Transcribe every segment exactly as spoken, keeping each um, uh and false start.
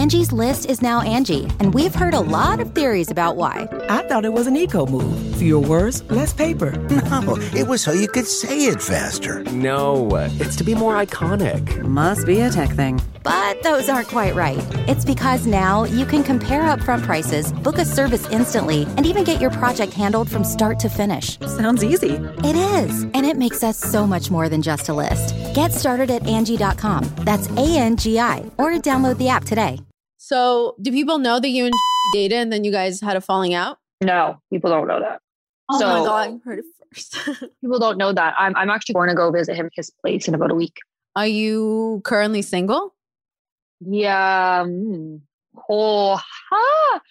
Angie's List is now Angie, and we've heard a lot of theories about why. I thought it was an eco move. Fewer words, less paper. No, it was so you could say it faster. No, it's to be more iconic. Must be a tech thing. But those aren't quite right. It's because now you can compare upfront prices, book a service instantly, and even get your project handled from start to finish. Sounds easy. It is, and it makes us so much more than just a list. Get started at Angie dot com. That's A N G I, or download the app today. So do people know that you and dated and then you guys had a falling out? No, people don't know that. Oh so, my God, I heard it first. People don't know that. I'm I'm actually going to go visit him at his place in about a week. Are you currently single? Yeah. Mm, oh, ha.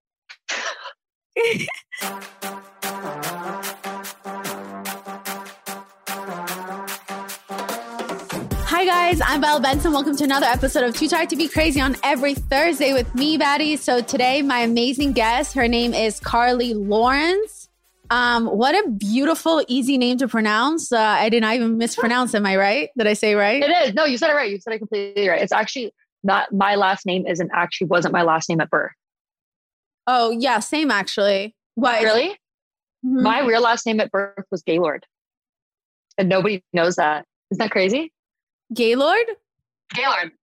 Hi guys, I'm Belle Benson. Welcome to another episode of Too Tired to Be Crazy on every Thursday with me, Batty. So today, my amazing guest, her name is Carly Lawrence. Um, what a beautiful, easy name to pronounce. Uh, I did not even mispronounce. Am I right? Did I say right? It is. No, you said it right. You said it completely right. It's actually not my last name. Isn't actually wasn't my last name at birth. Oh yeah, same actually. What? Really? Mm-hmm. My real last name at birth was Gaylord, and nobody knows that. Isn't that crazy? Gaylord? Gaylord.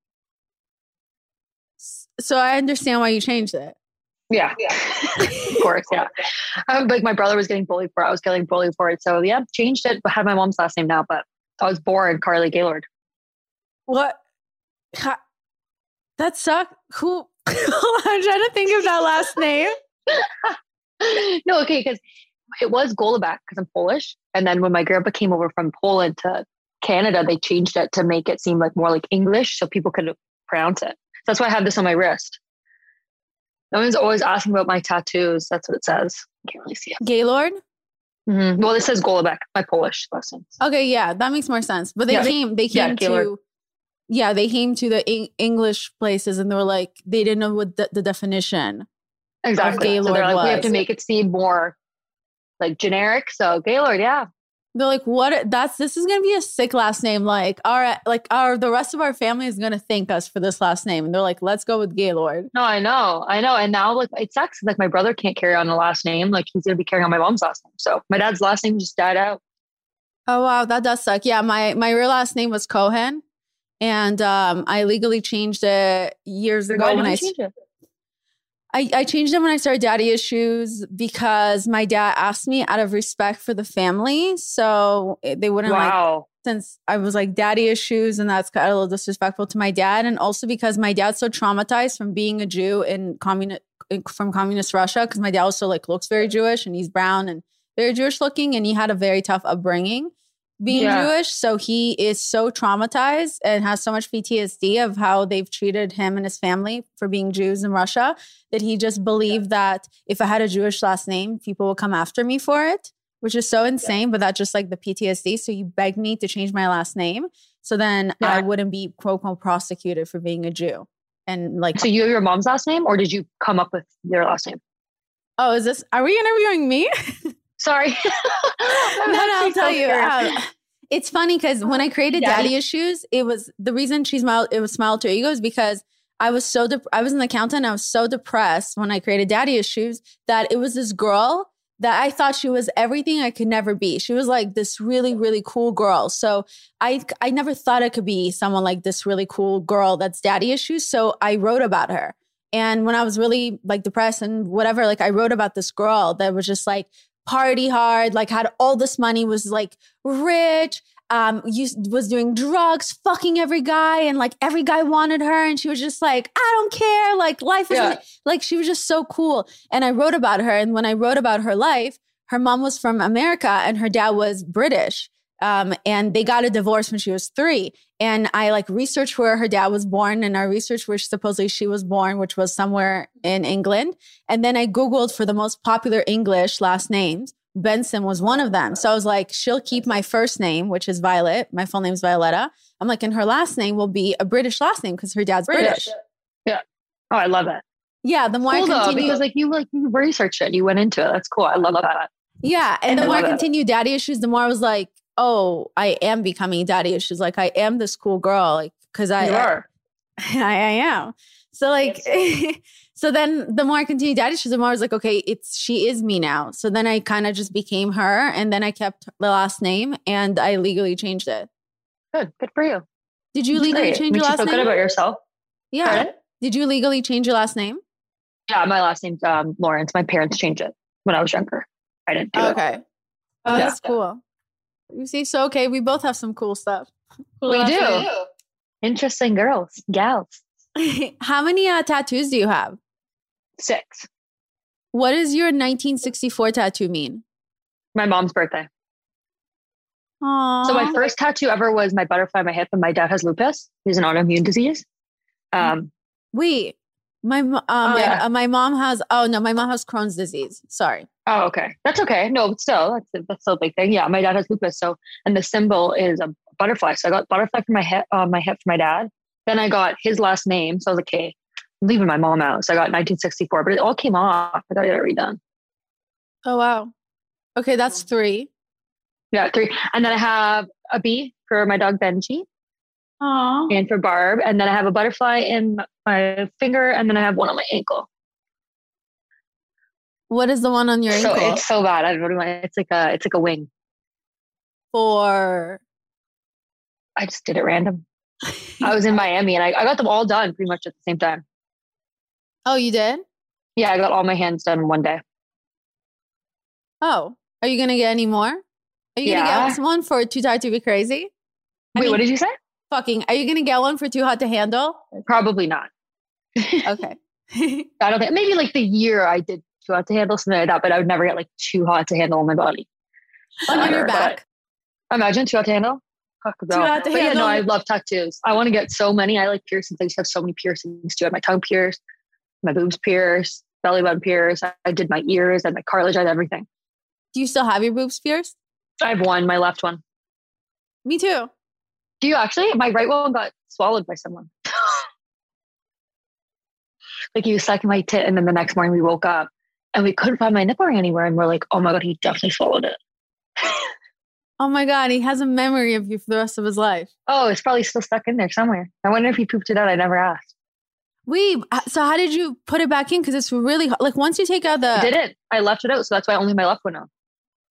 So I understand why you changed it. Yeah, yeah. Of course, yeah. Um, like my brother was getting bullied for it. I was getting bullied for it. So yeah, changed it, but had my mom's last name now, but I was born Carly Gaylord. What? Ha- that sucked. Who? I'm trying to think of that last name. No, okay, because it was Golubek because I'm Polish. And then when my grandpa came over from Poland to Canada, they changed it to make it seem like more like English so people could pronounce it. So that's why I have this on my wrist. No one's always asking about my tattoos. That's what it says. I can't really see it. Gaylord? Mm-hmm. Well, it says Golubek, my Polish last name. Okay, yeah, that makes more sense. But they yeah. came, they came yeah, to, yeah, they came to the en- English places and they were like, they didn't know what the, the definition exactly. of Gaylord so they're like, was. we have to make it seem more like generic. So Gaylord, yeah. They're like, what? That's this is gonna be a sick last name. Like, our like our the rest of our family is gonna thank us for this last name, and they're like, let's go with Gaylord. No, I know, I know, and now like it sucks. Like my brother can't carry on the last name. Like he's gonna be carrying on my mom's last name. So my dad's last name just died out. Oh wow, that does suck. Yeah, my my real last name was Cohen, and um, I legally changed it years ago Why when did I. you change it? I, I changed it when I started daddy issues because my dad asked me out of respect for the family. So they wouldn't wow. like, since I was like daddy issues and that's kind of a little disrespectful to my dad. And also because my dad's so traumatized from being a Jew in communist, from communist Russia. Cause my dad also like looks very Jewish and he's brown and very Jewish looking. And he had a very tough upbringing being yeah. Jewish. So he is so traumatized and has so much P T S D of how they've treated him and his family for being Jews in Russia that he just believed yeah. that if I had a Jewish last name, people would come after me for it, which is so insane. Yeah. But that's just like the P T S D. So he begged me to change my last name. So then yeah. I wouldn't be quote unquote prosecuted for being a Jew. And like, so you have your mom's last name or did you come up with your last name? Oh, is this, are we interviewing me? Sorry. no, no, I'll tell you. Um, it's funny because when I created Daddy. Daddy Issues, it was the reason she smiled. It was Smile to Ego is because I was so de- I was an accountant. I was so depressed when I created Daddy Issues that it was this girl that I thought she was everything I could never be. She was like this really, really cool girl. So I I never thought I could be someone like this really cool girl that's Daddy Issues. So I wrote about her. And when I was really like depressed and whatever, like I wrote about this girl that was just like party hard, like had all this money, was like rich, um, used, was doing drugs, fucking every guy, and like every guy wanted her, and she was just like, I don't care, like life is yeah. like she was just so cool. And I wrote about her, and when I wrote about her life, her mom was from America and her dad was British. Um, and they got a divorce when she was three. And I like researched where her dad was born, and I researched where supposedly she was born, which was somewhere in England. And then I Googled for the most popular English last names. Benson was one of them. So I was like, she'll keep my first name, which is Violet. My full name is Violetta. I'm like, and her last name will be a British last name because her dad's British. British. Yeah. Oh, I love it. Yeah. The more cool I continue, though, because like you like you researched it, you went into it. That's cool. I love that. Yeah. And I the more I it. continued Daddy Issues, the more I was like, oh, I am becoming Daddy Issues. Like I am this cool girl. Like, cause I, you are. I, I am. So like, so then the more I continued daddy issues, the more I was like, okay, it's she is me now. So then I kind of just became her, and then I kept the last name, and I legally changed it. Good, good for you. Did you legally Great. change Makes your you last feel name? good about yourself. Yeah. Pardon? Did you legally change your last name? Yeah, my last name's um, Lawrence. My parents changed it when I was younger. I didn't do Okay. it. Oh, Yeah. that's cool. You see, so okay, we both have some cool stuff. We do. Interesting girls, gals. How many uh, tattoos do you have? Six. What does your nineteen sixty-four tattoo mean? My mom's birthday. Aww. So my first tattoo ever was my butterfly on my hip, and my dad has lupus. He's an autoimmune disease. Um, Wait, my mo- um, Oh, yeah. uh, my mom has. Oh no, my mom has Crohn's disease. Sorry. oh, okay. That's okay. No, but still, that's, that's still a big thing. Yeah, my dad has lupus. So, and the symbol is a butterfly. So I got butterfly for my hip, on my hip for my dad. Then I got his last name. So I was like, okay, I'm leaving my mom out. So I got nineteen sixty-four, but it all came off. I got it redone. Oh wow. Okay, that's three. Yeah, three. And then I have a bee for my dog Benji Aww. and for Barb. And then I have a butterfly in my finger. And then I have one on my ankle. What is the one on your So ankle? it's so bad. I don't know. It's like a, it's like a wing. For I just did it random. I was in Miami and I, I got them all done pretty much at the same time. Oh, you did? Yeah, I got all my hands done in one day. Oh, are you gonna get any more? Are you Yeah. gonna get one for Too Tired to Be Crazy? I Wait, mean, what did you say? Fucking, are you gonna get one for Too Hot to Handle? Probably not. Okay. I don't think, maybe like the year I did too hot to handle, something like that, but I would never get like too hot to handle on my body. On your Ever, back. but Imagine too hot to handle. Fuck no. Too hot to But yeah, handle. no, I love tattoos. I want to get so many. I like piercings. I used to have so many piercings too. I had my tongue pierced, my boobs pierced, belly button pierced. I, I did my ears and my cartilage. I had everything. Do you still have your boobs pierced? I have one, my left one. Me too. Do you actually? My right one got swallowed by someone. Like he was sucking my tit, and then the next morning we woke up and we couldn't find my nipple ring anywhere, and we're like, "Oh my god, he definitely swallowed it." Oh my God, he has a memory of you for the rest of his life. Oh, it's probably still stuck in there somewhere. I wonder if he pooped it out. I never asked. Wait, so how did you put it back in? Because it's really hard. Like once you take out the. I didn't. I left it out, so that's why only my left one out.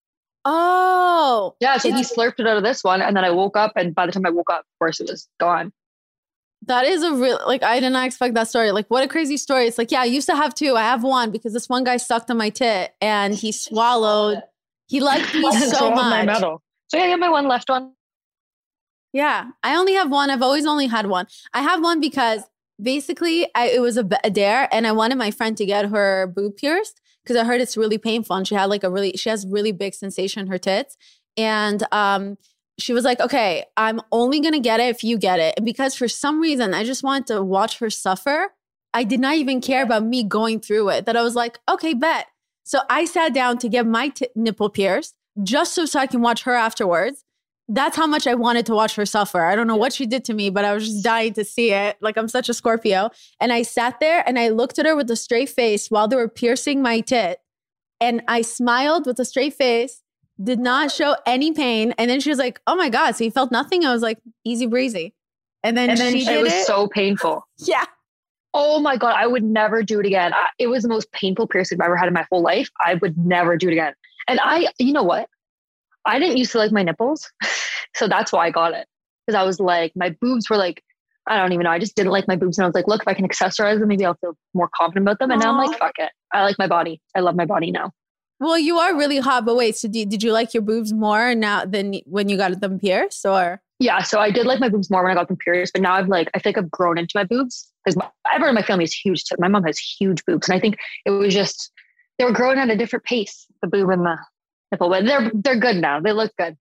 Oh. Yeah, so he It's- slurped it out of this one, and then I woke up, and by the time I woke up, of course, it was gone. That is a real, like, I did not expect that story. Like, what a crazy story. It's like, yeah, I used to have two. I have one because this one guy sucked on my tit and he swallowed. He liked me so Swallowed my much. metal. So yeah, I have my one left one. Yeah, I only have one. I've always only had one. I have one because basically I, it was a, b- a dare and I wanted my friend to get her boob pierced because I heard it's really painful and she had like a really, she has really big sensation in her tits. And um, she was like, okay, I'm only going to get it if you get it. And because for some reason I just wanted to watch her suffer, I did not even care about me going through it. That I was like, okay, bet. So I sat down to get my t- nipple pierced just so, so I can watch her afterwards. That's how much I wanted to watch her suffer. I don't know what she did to me, but I was just dying to see it. Like I'm such a Scorpio. And I sat there and I looked at her with a straight face while they were piercing my tit. And I smiled with a straight face, did not show any pain. And then she was like, oh my God, so you felt nothing? I was like, easy breezy. And then, And then she it did was it. so painful. Yeah. Oh my God, I would never do it again. I, it was the most painful piercing I've ever had in my whole life. I would never do it again. And I, you know what? I didn't used to like my nipples. So that's why I got it. Because I was like, my boobs were like, I don't even know. I just didn't like my boobs. And I was like, look, if I can accessorize them, maybe I'll feel more confident about them. And now I'm like, fuck it. I like my body. I love my body now. Well, you are really hot, but wait, so did, did you like your boobs more now than when you got them pierced or? Yeah, so I did like my boobs more when I got them pierced, but now I've like, I think I've grown into my boobs because everyone in my family is huge too. My mom has huge boobs. And I think it was just, they were growing at a different pace, the boob and the nipple, but they're, they're good now. They look good.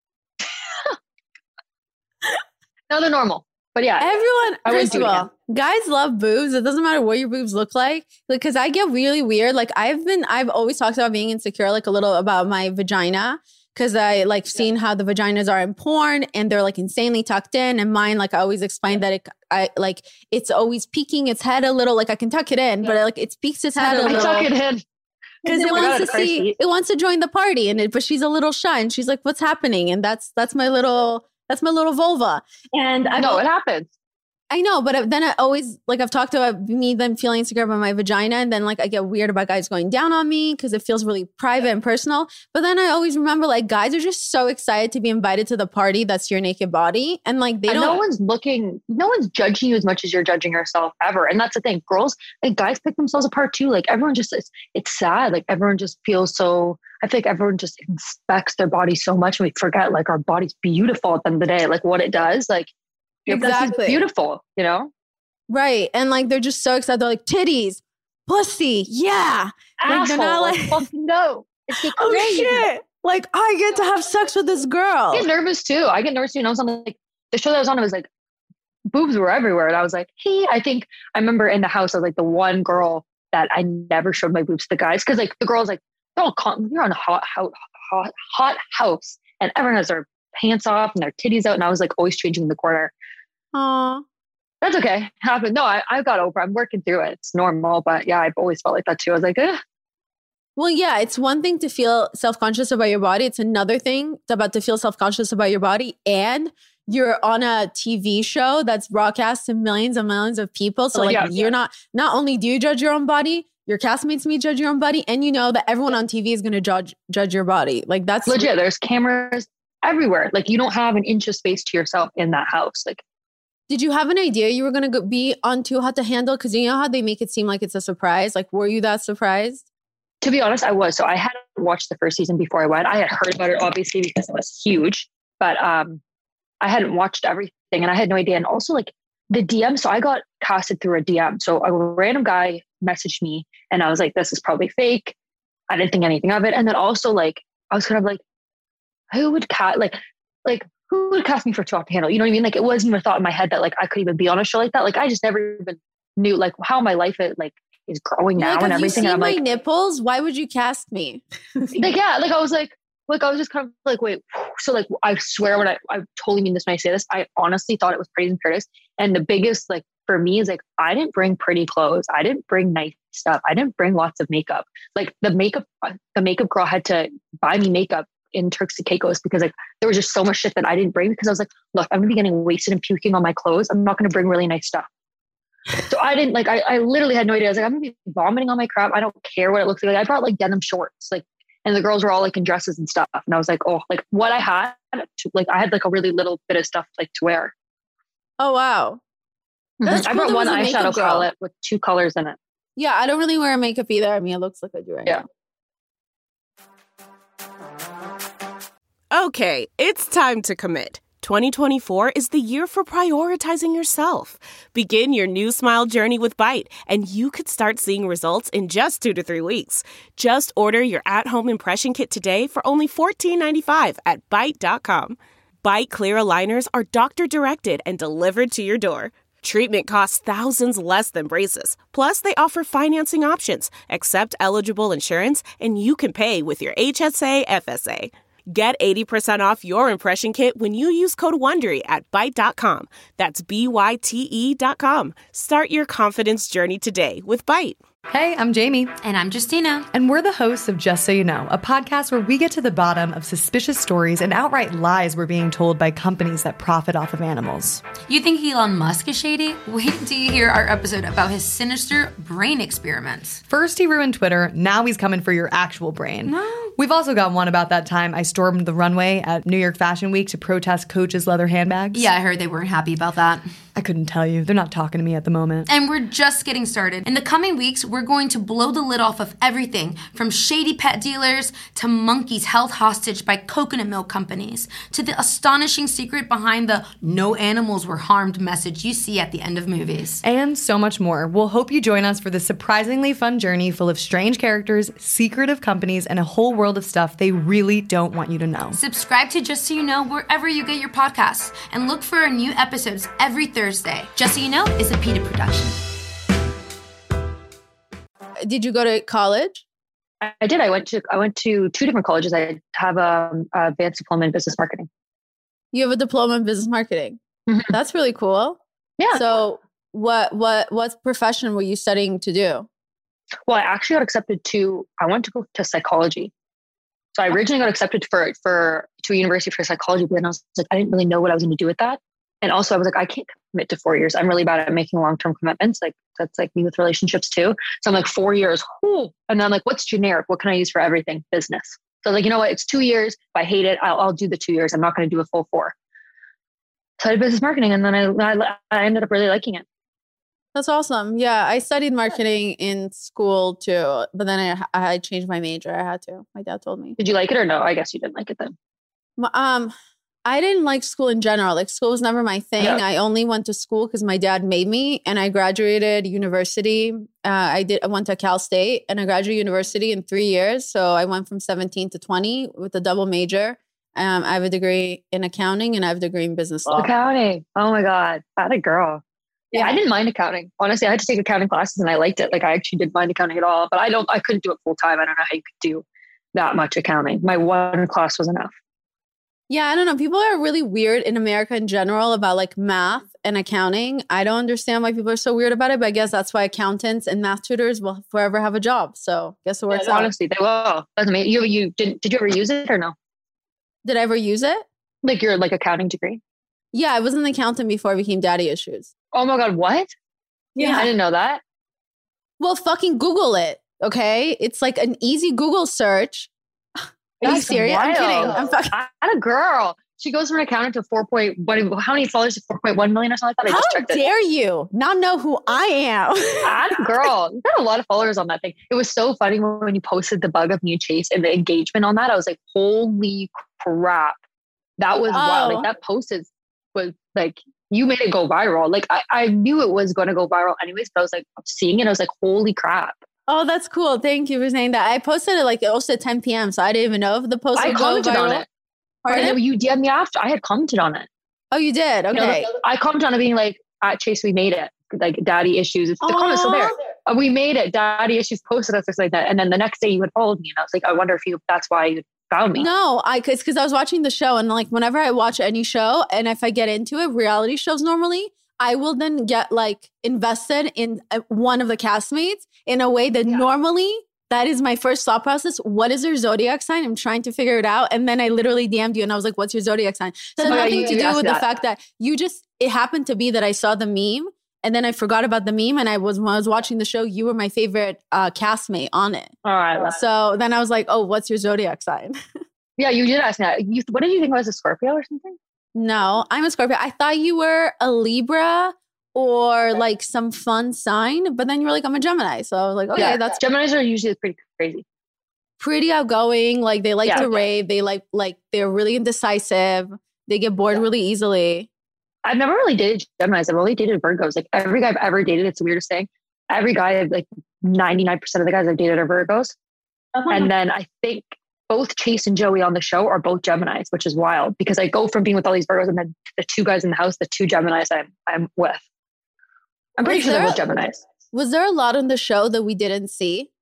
No, they're normal. But yeah, Everyone, I would first do of it all, guys love boobs. It doesn't matter what your boobs look like. Like, cause I get really weird. Like I've been, I've always talked about being insecure, like a little about my vagina. Cause I like seen how the vaginas are in porn and they're like insanely tucked in. And mine, like I always explain that it, I like, it's always peeking its head a little. Like I can tuck it in, but like it peeks its head a I little. tuck it in. Because it Oh my wants God, to car see, seat. it wants to join the party, and it, but she's a little shy, and she's like, "What's happening?" And that's that's my little that's my little vulva. And I No, it happens. I know, but then I always, like I've talked about me then feeling insecure about my vagina, and then like I get weird about guys going down on me because it feels really private and personal. But then I always remember like guys are just so excited to be invited to the party that's your naked body. And like they and don't. no one's looking, no one's judging you as much as you're judging yourself ever. And that's the thing. Girls, like guys pick themselves apart too. Like everyone just, it's, it's sad. Like everyone just feels so, I think everyone just inspects their body so much and we forget like our body's beautiful at the end of the day. Like what it does, like your Exactly. pussy's beautiful, you know? Right. And like they're just so excited. They're like, titties, pussy, yeah. Like they're not like, well, no. It's like, oh crazy. shit. Like I get to have sex with this girl. I get nervous too. I get nervous too. And I was on like, the show that I was on, it was like, boobs were everywhere. And I was like, hey, I think, I remember in the house, I was like the one girl that I never showed my boobs to the guys. Cause like the girls, like, they're all, con- you're on a hot, hot, hot, hot house and everyone has their pants off and their titties out. And I was like always changing in the corner. Aw. That's okay. Happened. No, I, I got over. I'm working through it. It's normal. But yeah, I've always felt like that too. I was like, eh. Well, yeah, it's one thing to feel self-conscious about your body. It's another thing about to feel self-conscious about your body. And you're on a T V show that's broadcast to millions and millions of people. So like yeah, you're yeah. not, not only do you judge your own body, your castmates may judge your own body. And you know that everyone on T V is going to judge, judge your body. Like that's legit. There's cameras everywhere. Like you don't have an inch of space to yourself in that house. Like, did you have an idea you were going to be on Too Hot to Handle? Because you know how they make it seem like it's a surprise. Like, were you that surprised? to be honest, I was. So I hadn't watched the first season before I went. I had heard about it obviously because it was huge, but um, I hadn't watched everything and I had no idea. And also like the D M, so I got casted through a D M. So a random guy messaged me and I was like, this is probably fake. I didn't think anything of it. And then also like, I was kind of like, who would cast, like, like who would cast me for Too Hot to Handle? You know what I mean? Like it wasn't even a thought in my head that like I could even be on a show like that. Like I just never even knew like how my life is like is growing now like, and have everything. You seen and I'm my like, nipples? Why would you cast me? like, yeah, like I was like, like I was just kind of like, wait. So like, I swear when I, I totally mean this when I say this, I honestly thought it was Praise and Paradise. And the biggest like for me is like, I didn't bring pretty clothes. I didn't bring nice stuff. I didn't bring lots of makeup. Like the makeup, the makeup girl had to buy me makeup in Turks and Caicos because like there was just so much shit that I didn't bring because I was like, look, I'm gonna be getting wasted and puking on my clothes. I'm not gonna bring really nice stuff. So I didn't like, I, I literally had no idea. I was like, I'm gonna be vomiting on my crap. I don't care what it looks like. I brought like denim shorts, like, and the girls were all like in dresses and stuff. And I was like, oh, like what I had, to, like I had like a really little bit of stuff like to wear. Oh, wow. Mm-hmm. I brought cool one there was a eyeshadow makeup girl. palette with two colors in it. Yeah, I don't really wear makeup either. I mean, it looks like I do right Yeah. now. Okay, it's time to commit. twenty twenty-four is the year for prioritizing yourself. Begin your new smile journey with Byte, and you could start seeing results in just two to three weeks. Just order your at-home impression kit today for only fourteen ninety-five at byte dot com. Byte clear aligners are doctor-directed and delivered to your door. Treatment costs thousands less than braces. Plus, they offer financing options, accept eligible insurance, and you can pay with your H S A F S A. Get eighty percent off your impression kit when you use code WONDERY at byte dot com. That's B Y T E dot com. Start your confidence journey today with Byte. Hey, I'm Jamie. And I'm Justina. And we're the hosts of Just So You Know, a podcast where we get to the bottom of suspicious stories and outright lies we're being told by companies that profit off of animals. You think Elon Musk is shady? Wait until you hear our episode about his sinister brain experiments. First he ruined Twitter, now he's coming for your actual brain. No. We've also got one about that time I stormed the runway at New York Fashion Week to protest Coach's leather handbags. Yeah, I heard they weren't happy about that. I couldn't tell you. They're not talking to me at the moment. And we're just getting started. In the coming weeks, we're going to blow the lid off of everything from shady pet dealers to monkeys held hostage by coconut milk companies to the astonishing secret behind the no animals were harmed message you see at the end of movies. And so much more. We'll hope you join us for this surprisingly fun journey full of strange characters, secretive companies, and a whole world of stuff they really don't want you to know. Subscribe to Just So You Know wherever you get your podcasts and look for our new episodes every Thursday. Just So You Know is a PETA production. Did you go to college? I, I did. I went to I went to two different colleges. I have a, a advanced diploma in business marketing. You have a diploma in business marketing. Mm-hmm. That's really cool. Yeah. So what what what profession were you studying to do? Well, I actually got accepted to, I went to go to psychology. So I originally got accepted for, for, to a university for psychology, but then I was like, I didn't really know what I was going to do with that. And also I was like, I can't commit to four years. I'm really bad at making long-term commitments. Like that's like me with relationships too. So I'm like four years. Whew. And then I'm like, what's generic? What can I use for everything? Business. So like, you know what? It's two years. If I hate it, I'll, I'll do the two years. I'm not going to do a full four. So I did business marketing, and then I, I, I ended up really liking it. That's awesome. Yeah. I studied marketing in school too, but then I, I changed my major. I had to. My dad told me. Did you like it or no? I guess you didn't like it then. Um, I didn't like school in general. Like school was never my thing. Yeah. I only went to school because my dad made me, and I graduated university. Uh, I did. I went to Cal State, and I graduated university in three years. So I went from seventeen to twenty with a double major. Um, I have a degree in accounting, and I have a degree in business law. Accounting. Oh my God. That a girl. Yeah, I didn't mind accounting. Honestly, I had to take accounting classes and I liked it. Like I actually didn't mind accounting at all, but I don't, I couldn't do it full time. I don't know how you could do that much accounting. My one class was enough. Yeah, I don't know. People are really weird in America in general about like math and accounting. I don't understand why people are so weird about it, but I guess that's why accountants and math tutors will forever have a job. So I guess it works yeah, out. Honestly, they will. That's amazing. You, you did, did you ever use it or no? Did I ever use it? Like your like accounting degree? Yeah, I was an accountant before I became daddy issues. Oh my God, what? Yeah. I didn't know that. Well, fucking Google it, okay? It's like an easy Google search. Are That's you serious? wild. I'm kidding. I'm fucking. I'm a girl. She goes from an accountant to four point one. How many followers to four point one million or something like that? I How just checked dare it. you not know who I am? I'm a girl. You got a lot of followers on that thing. It was so funny when you posted the bug of me and Chase and the engagement on that. I was like, holy crap. That was Oh. wild. Like that post is, was like, you made it go viral. Like I, I knew it was going to go viral anyways, but I was like seeing it. I was like, holy crap. Oh, that's cool. Thank you for saying that. I posted it like also at ten p.m. So I didn't even know if the post I would go commented viral. on it. Pardon? And then you D M'd me after. I had commented on it. Oh, you did? You know, Okay. I commented on it being like, at Chase, we made it. Like daddy issues. It's the comment's still there. Uh, we made it. Daddy issues posted us or something like that. And then the next day you had followed me. And I was like, I wonder if you, that's why you found me. No, I cause, cause I was watching the show, and like whenever I watch any show and if I get into it, reality shows normally, I will then get like invested in uh, one of the castmates in a way that Yeah. normally that is my first thought process. What is their zodiac sign? I'm trying to figure it out. And then I literally D M'd you and I was like, what's your zodiac sign? So Oh, yeah, nothing you- to you do asked with the that. fact that you just, it happened to be that I saw the meme and then I forgot about the meme. And I was, when I was watching the show, you were my favorite uh, castmate on it. All right. So then I was like, oh, what's your zodiac sign? Yeah, you did ask me that. You, what did you think I was, a Scorpio or something? No, I'm a Scorpio. I thought you were a Libra or like some fun sign, but then you were like, I'm a Gemini. So I was like, okay, Yeah, that's Geminis are usually pretty crazy. pretty outgoing. Like they like Yeah. to rave. They like, like they're really indecisive. They get bored really easily. I've never really dated Geminis. I've only dated Virgos. Like every guy I've ever dated, it's the weirdest thing. Every guy, like ninety-nine percent of the guys I've dated are Virgos. And then I think both Chase and Joey on the show are both Geminis, which is wild because I go from being with all these Virgos and then the two guys in the house, the two Geminis I'm I'm with. I'm pretty Was sure they're both there- Geminis. Was there a lot on the show that we didn't see?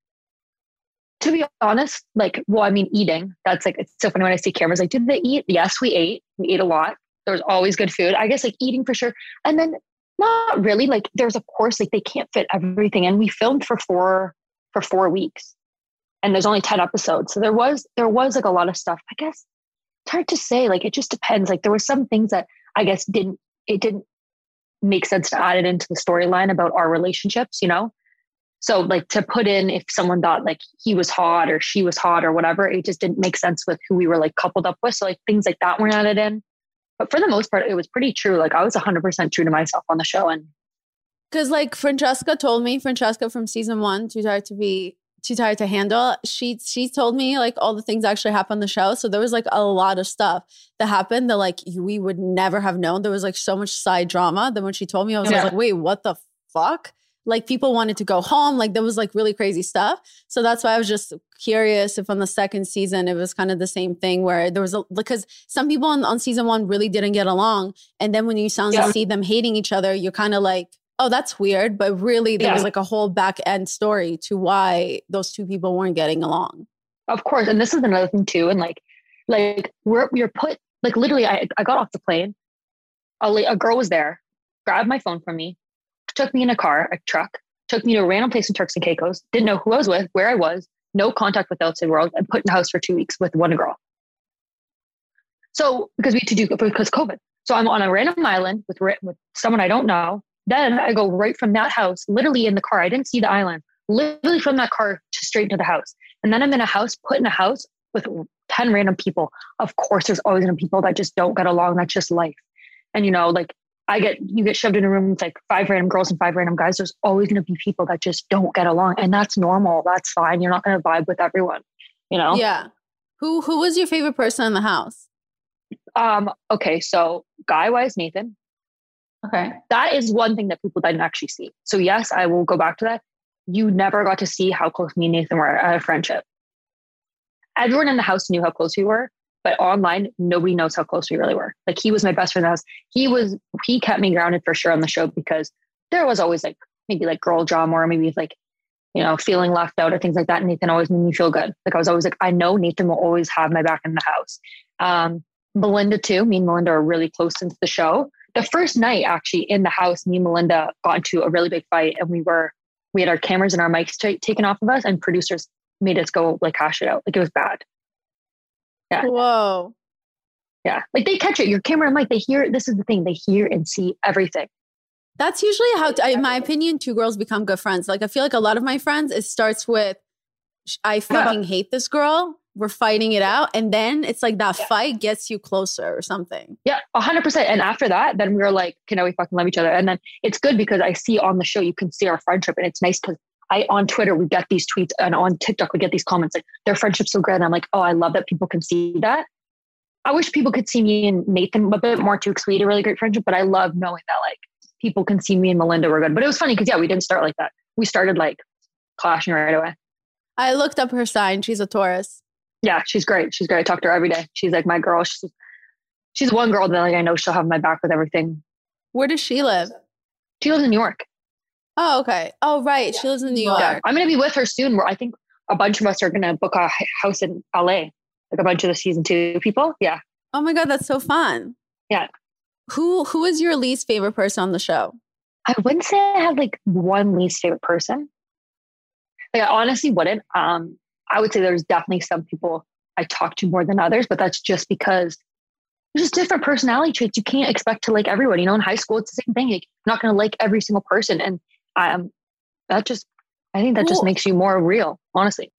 To be honest, like, well, I mean, eating, that's like, it's so funny when I see cameras, like, did they eat? Yes, we ate. We ate a lot. There was always good food. I guess like eating for sure. And then not really, like there's of course, like they can't fit everything. And we filmed for four, for four weeks and there's only ten episodes. So there was, there was like a lot of stuff, I guess. It's hard to say, like, it just depends. Like there were some things that I guess didn't, it didn't make sense to add it into the storyline about our relationships, you know? So like to put in if someone thought like he was hot or she was hot or whatever, it just didn't make sense with who we were like coupled up with. So like things like that weren't added in. But for the most part, it was pretty true. Like I was one hundred percent true to myself on the show. And Because like Francesca told me, Francesca from season one, Too Tired to Be, Too Tired to Handle, she she told me like all the things that actually happened on the show. So there was like a lot of stuff that happened that like we would never have known. There was like so much side drama that when she told me, I was Yeah. like, wait, what the fuck? Like people wanted to go home. Like there was like really crazy stuff. So that's why I was just curious if on the second season, it was kind of the same thing where there was a, because some people on, on season one really didn't get along. And then when you suddenly Yeah. see them hating each other, you're kind of like, oh, that's weird. But really there Yeah. was like a whole back end story to why those two people weren't getting along. of course, and this is another thing too. And like, like we're, we were put, like literally I, I got off the plane. A, la- a girl was there, grabbed my phone from me, took me in a car, a truck, took me to a random place in Turks and Caicos, didn't know who I was with, where I was, no contact with the outside world, and put in the house for two weeks with one girl. So, because we had to do, because COVID. So I'm on a random island with, with someone I don't know. Then I go right from that house, literally in the car. I didn't see the island, literally from that car to straight to the house. And then I'm in a house, put in a house with ten random people. Of course, there's always going to be people that just don't get along. That's just life. And, you know, like I get, you get shoved in a room with like five random girls and five random guys. There's always going to be people that just don't get along. And that's normal. That's fine. You're not going to vibe with everyone, you know? Yeah. Who, who was your favorite person in the house? Um, okay. So guy wise, Nathan. Okay. That is one thing that people didn't actually see. So yes, I will go back to that. You never got to see how close me and Nathan were at a friendship. Everyone in the house knew how close we were, but online, nobody knows how close we really were. Like he was my best friend in the house. He was, he kept me grounded for sure on the show because there was always like, maybe like girl drama or maybe like, you know, feeling left out or things like that. And Nathan always made me feel good. Like I was always like, I know Nathan will always have my back in the house. Um, Melinda too. Me and Melinda are really close since the show. The first night actually in the house, me and Melinda got into a really big fight and we were, we had our cameras and our mics t- taken off of us and producers made us go like hash it out. Like it was bad. Yeah. Whoa. Yeah. Like they catch it. Your camera and mic, they hear, this is the thing. They hear and see everything. That's usually how, to, in my opinion, two girls become good friends. Like I feel like a lot of my friends, it starts with, I fucking yeah. hate this girl. We're fighting it out. And then it's like that yeah. fight gets you closer or something. Yeah, a hundred percent. And after that, then we were like, okay, now we fucking love each other. And then it's good because I see on the show, you can see our friendship and it's nice because I, on Twitter, we get these tweets and on TikTok, we get these comments like their friendship's so great. And I'm like, oh, I love that people can see that. I wish people could see me and Nathan a bit more too, because we had a really great friendship, but I love knowing that like people can see me and Melinda were good. But it was funny because yeah, we didn't start like that. We started like clashing right away. I looked up her sign. She's a Taurus. Yeah, she's great. She's great. I talk to her every day. She's like my girl. She's she's one girl that like I know she'll have my back with everything. Where does she live? She lives in New York. Oh, okay. Oh, right. She lives in New York. Yeah. I'm going to be with her soon. Where I think a bunch of us are going to book a house in L A. Like a bunch of the season two people. Yeah. Oh my God, that's so fun. Yeah. Who Who is your least favorite person on the show? I wouldn't say I have like one least favorite person. Like I honestly wouldn't. Um, I would say there's definitely some people I talk to more than others, but that's just because there's just different personality traits. You can't expect to like everyone. You know, in high school, it's the same thing. Like, you're not going to like every single person. And um, that just, I think that cool. just makes you more real, honestly.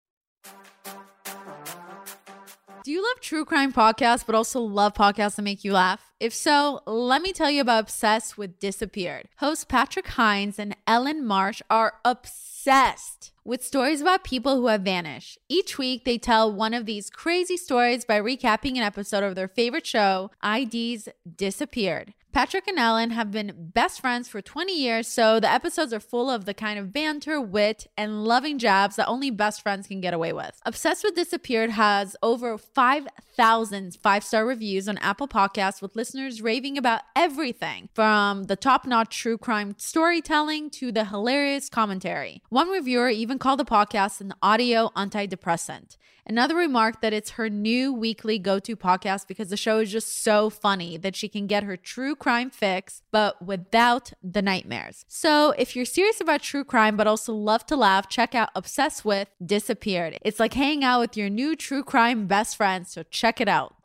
Do you love true crime podcasts, but also love podcasts that make you laugh? If so, let me tell you about Obsessed with Disappeared. Hosts Patrick Hines and Ellen Marsh are obsessed with stories about people who have vanished. Each week, they tell one of these crazy stories by recapping an episode of their favorite show, I D's Disappeared. Patrick and Ellen have been best friends for twenty years, so the episodes are full of the kind of banter, wit, and loving jabs that only best friends can get away with. Obsessed with Disappeared has over five thousand five-star reviews on Apple Podcasts, with listeners raving about everything from the top-notch true crime storytelling to the hilarious commentary. One reviewer even called the podcast an audio antidepressant. Another remarked that it's her new weekly go-to podcast because the show is just so funny that she can get her true crime fix, but without the nightmares. So if you're serious about true crime but also love to laugh, check out Obsessed with Disappeared. It's like hanging out with your new true crime best friend, so check it out.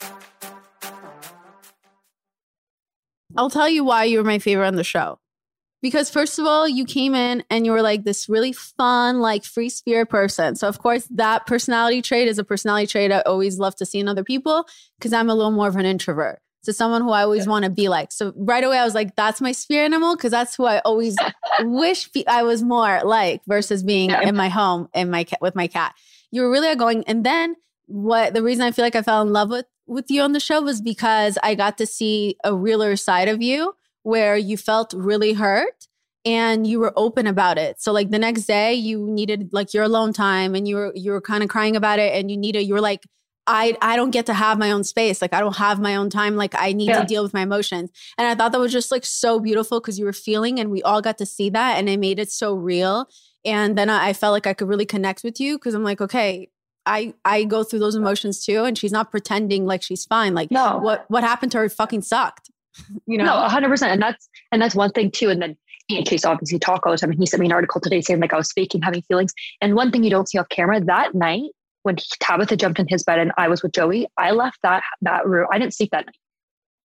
I'll tell you why you were my favorite on the show. Because first of all, you came in and you were like this really fun, like free spirit person. So of course, that personality trait is a personality trait I always love to see in other people because I'm a little more of an introvert. So someone who I always yeah. want to be like. So right away, I was like, that's my spirit animal because that's who I always wish I was more like versus being yeah. in my home in my with my cat. You were really outgoing. And then what the reason I feel like I fell in love with, with you on the show was because I got to see a realer side of you, where you felt really hurt and you were open about it. So like the next day you needed like your alone time and you were you were kind of crying about it and you needed, you were like, I I don't get to have my own space. Like I don't have my own time. Like I need yeah. to deal with my emotions. And I thought that was just like so beautiful because you were feeling and we all got to see that and it made it so real. And then I, I felt like I could really connect with you because I'm like, okay, I, I go through those emotions too. And she's not pretending like she's fine. Like no. what what happened to her fucking sucked. You know, no, a hundred percent. And that's, and that's one thing too. And then me and Chase obviously talk all the time. And he sent me an article today saying like I was faking having feelings. And one thing you don't see off camera that night when he, Tabitha jumped in his bed and I was with Joey, I left that, that room. I didn't sleep that night.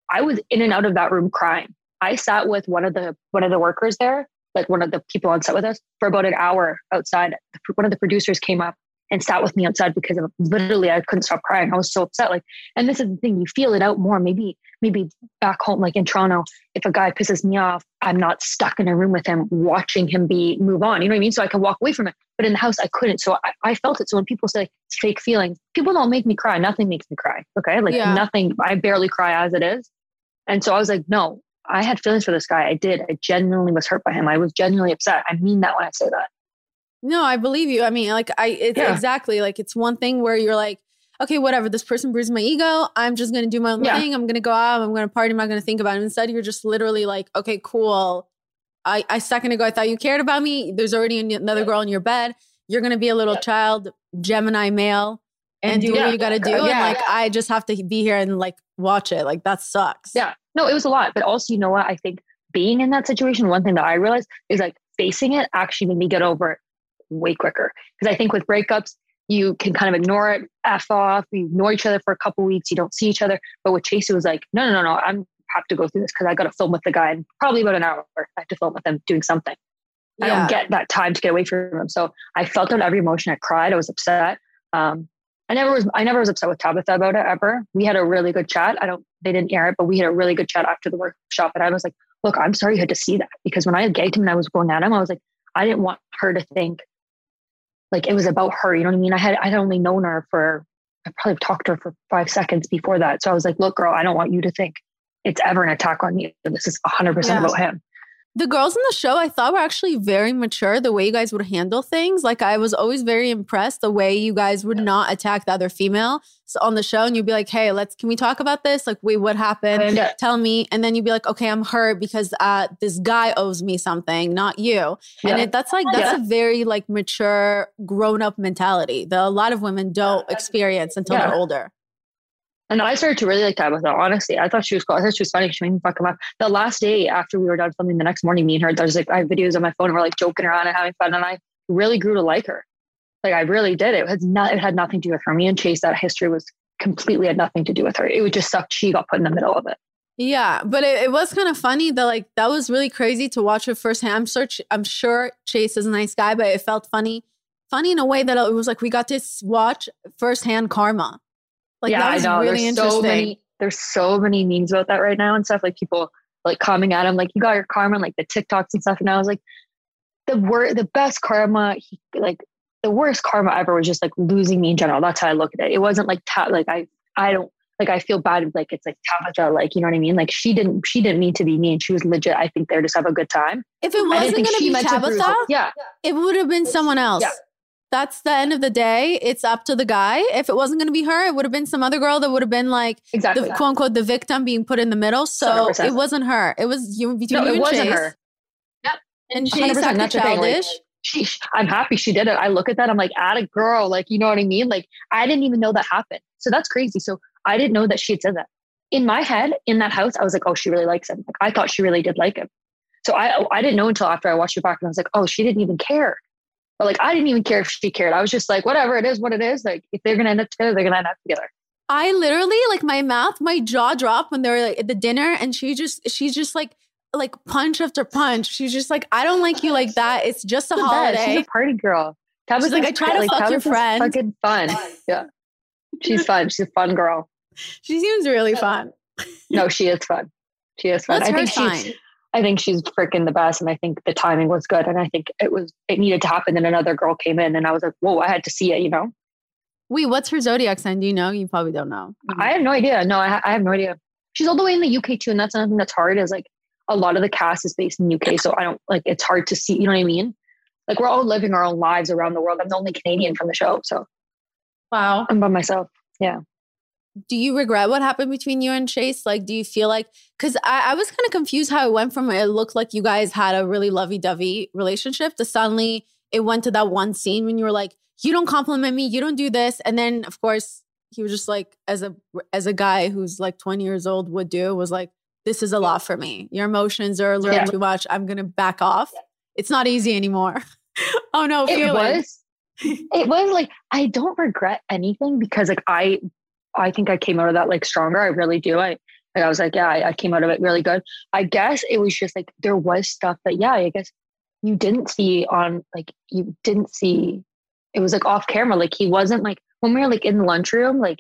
I was in and out of that room crying. I sat with one of the one of the workers there, like one of the people on set with us, for about an hour outside. One of the producers came up and sat with me outside because of literally I couldn't stop crying. I was so upset. Like, and this is the thing, you feel it out more. Maybe, maybe back home, like in Toronto, if a guy pisses me off, I'm not stuck in a room with him, watching him be move on. You know what I mean? So I can walk away from it. But in the house, I couldn't. So I, I felt it. So when people say it's fake feelings, people don't make me cry. Nothing makes me cry. Okay. Like yeah. nothing, I barely cry as it is. And so I was like, no, I had feelings for this guy. I did. I genuinely was hurt by him. I was genuinely upset. I mean that when I say that. No, I believe you. I mean, like, I, it's yeah. exactly like, it's one thing where you're like, okay, whatever, this person bruised my ego. I'm just going to do my own yeah. thing. I'm going to go out. I'm going to party. I'm not going to think about it. Instead, you're just literally like, okay, cool. I, I second ago, I thought you cared about me. There's already another girl in your bed. You're going to be a little yeah. child, Gemini male, and, and do yeah. what you got to do. Yeah. And like, yeah. I just have to be here and like watch it. Like, that sucks. Yeah. No, it was a lot. But also, you know what? I think being in that situation, one thing that I realized is like facing it actually made me get over it way quicker. Because I think with breakups, you can kind of ignore it, F off, you ignore each other for a couple of weeks, you don't see each other. But with Chase, it was like, no, no, no, no, I have to go through this because I got to film with the guy in probably about an hour. I have to film with him doing something. Yeah. I don't get that time to get away from him. So I felt out every emotion. I cried. I was upset. Um, I never was, I never was upset with Tabitha about it ever. We had a really good chat. I don't, they didn't air it, but we had a really good chat after the workshop. And I was like, look, I'm sorry you had to see that, because when I gagged him and I was going at him, I was like, I didn't want her to think like it was about her. You know what I mean? I had, I'd only known her for, I probably talked to her for five seconds before that. So I was like, look, girl, I don't want you to think it's ever an attack on you. This is one hundred percent yeah. about him. The girls in the show, I thought were actually very mature, the way you guys would handle things. Like, I was always very impressed the way you guys would not attack the other female on the show. And you'd be like, hey, let's, can we talk about this? Like, wait, what happened? Yeah. Tell me. And then you'd be like, okay, I'm hurt because uh, this guy owes me something, not you. Yeah. And it, that's like, that's yeah. a very like mature, grown up mentality that a lot of women don't experience until yeah. they're older. And I started to really like Tabitha, honestly. I thought she was cool. I thought she was funny. She made me fuck him up. The last day after we were done filming, the next morning, me and her, there's like, I have videos on my phone and we're like joking around and having fun. And I really grew to like her. Like, I really did. It had not, it had nothing to do with her. Me and Chase, that history was completely had nothing to do with her. It would just suck. She got put in the middle of it. Yeah. But it, it was kind of funny that like, that was really crazy to watch it firsthand. I'm sure, I'm sure Chase is a nice guy, but it felt funny, funny in a way that it was like, we got to watch firsthand karma. Like, yeah, that was I know. Really there's so many, there's so many memes about that right now and stuff. Like, people like coming at him, like, you got your karma, like the TikToks and stuff. And I was like, the wor- the best karma, he, like the worst karma ever was just like losing me in general. That's how I look at it. It wasn't like, ta- like I, I don't like, I feel bad. Like, it's like Tabitha, like, you know what I mean? Like, she didn't, she didn't mean to be mean. She was legit, I think, there to just have a good time. If it wasn't going to be Tabitha, yeah, it would have been someone else. Yeah. That's the end of the day. It's up to the guy. If it wasn't going to be her, it would have been some other girl that would have been like, exactly. the quote unquote, the victim being put in the middle. So one hundred percent. It wasn't her. It was you between no, you it and wasn't Chase. Her. Yep. And Chase acted childish. Like, she, I'm happy she did it. I look at that. I'm like, atta girl. Like, you know what I mean? Like, I didn't even know that happened. So that's crazy. So I didn't know that she had said that. In my head, in that house, I was like, oh, she really likes him. Like, I thought she really did like him. So I, I didn't know until after I watched it back and I was like, oh, she didn't even care. But like, I didn't even care if she cared. I was just like, whatever, it is what it is. Like, if they're going to end up together, they're going to end up together. I literally, like, my mouth, my jaw dropped when they were like at the dinner, and she just, she's just like, like punch after punch. She's just like, I don't like you like that. It's just a she's holiday. She's a party girl. Tabitha's she's like, I try to like, fuck Tabitha's your friend. Fucking fun. Yeah. She's fun. She's a fun girl. She seems really fun. No, she is fun. She is fun. What's I her think sign? she's, I think she's freaking the best. And I think the timing was good. And I think it was, it needed to happen. Then another girl came in and I was like, whoa, I had to see it, you know? Wait, what's her zodiac sign? Do you know? You probably don't know. Mm-hmm. I have no idea. No, I, ha- I have no idea. She's all the way in the U K too. And that's another thing that's hard is like a lot of the cast is based in the U K. So I don't like, it's hard to see, you know what I mean? Like, we're all living our own lives around the world. I'm the only Canadian from the show. So wow. I'm by myself. Yeah. Do you regret what happened between you and Chase? Like, do you feel like, because I, I was kind of confused how it went from it looked like you guys had a really lovey-dovey relationship to suddenly it went to that one scene when you were like, you don't compliment me, you don't do this. And then, of course, he was just like, as a as a guy who's like twenty years old would do, was like, this is a lot for me. Your emotions are a little yeah. too much. I'm going to back off. It's not easy anymore. Oh, no. It was. It was like, I don't regret anything because like I... I think I came out of that like stronger. I really do. I, Like I was like, yeah, I, I came out of it really good. I guess it was just like, there was stuff that, yeah, I guess you didn't see on, like, you didn't see, it was like off camera. Like he wasn't like, when we were like in the lunchroom, like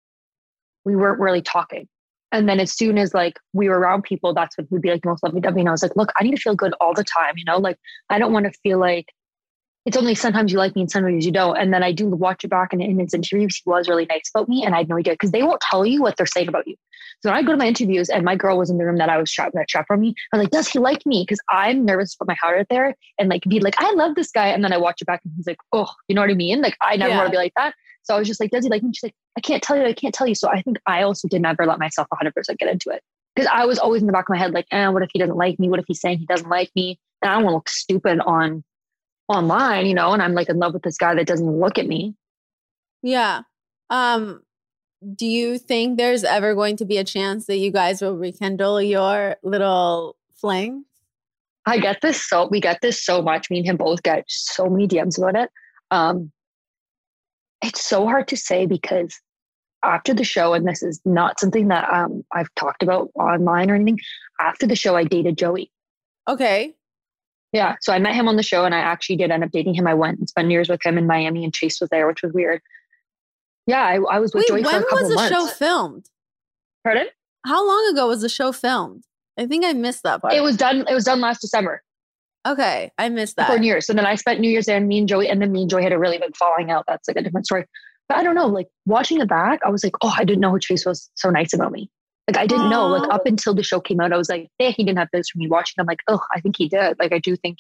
we weren't really talking. And then as soon as like we were around people, that's when we'd be like the most lovey-dovey. And I was like, look, I need to feel good all the time. You know, like I don't want to feel like it's only sometimes you like me and sometimes you don't. And then I do watch it back, and in his interviews, he was really nice about me. And I had no idea because they won't tell you what they're saying about you. So when I go to my interviews and my girl was in the room that I was trapped, that chaperoned me, I was like, does he like me? Because I'm nervous to put my heart out there and like be like, I love this guy. And then I watch it back and he's like, oh, you know what I mean? Like I never Yeah. want to be like that. So I was just like, does he like me? She's like, I can't tell you. I can't tell you. So I think I also did never let myself one hundred percent get into it. Because I was always in the back of my head like, eh, what if he doesn't like me? What if he's saying he doesn't like me? And I don't want to look stupid on online, you know, and I'm like in love with this guy that doesn't even look at me. Yeah. Um, do you think there's ever going to be a chance that you guys will rekindle your little fling? I get this so we get this so much. Me and him both get so many D Ms about it. Um, it's so hard to say because after the show, and this is not something that um I've talked about online or anything. After the show, I dated Joey. Okay. Yeah. So I met him on the show and I actually did end up dating him. I went and spent New Year's with him in Miami and Chase was there, which was weird. Yeah. I, I was with Wait, Joey for a when couple was the months. show filmed? Pardon? How long ago was the show filmed? I think I missed that part. It was done. It was done last December. Okay. I missed that. Before New Year's. So then I spent New Year's there and me and Joey, and then me and Joey had a really big falling out. That's like a different story. But I don't know, like watching it back, I was like, oh, I didn't know Chase was so nice about me. Like I didn't know, like up until the show came out, I was like, hey, he didn't have this for me. Watching, I'm like, oh, I think he did. Like I do think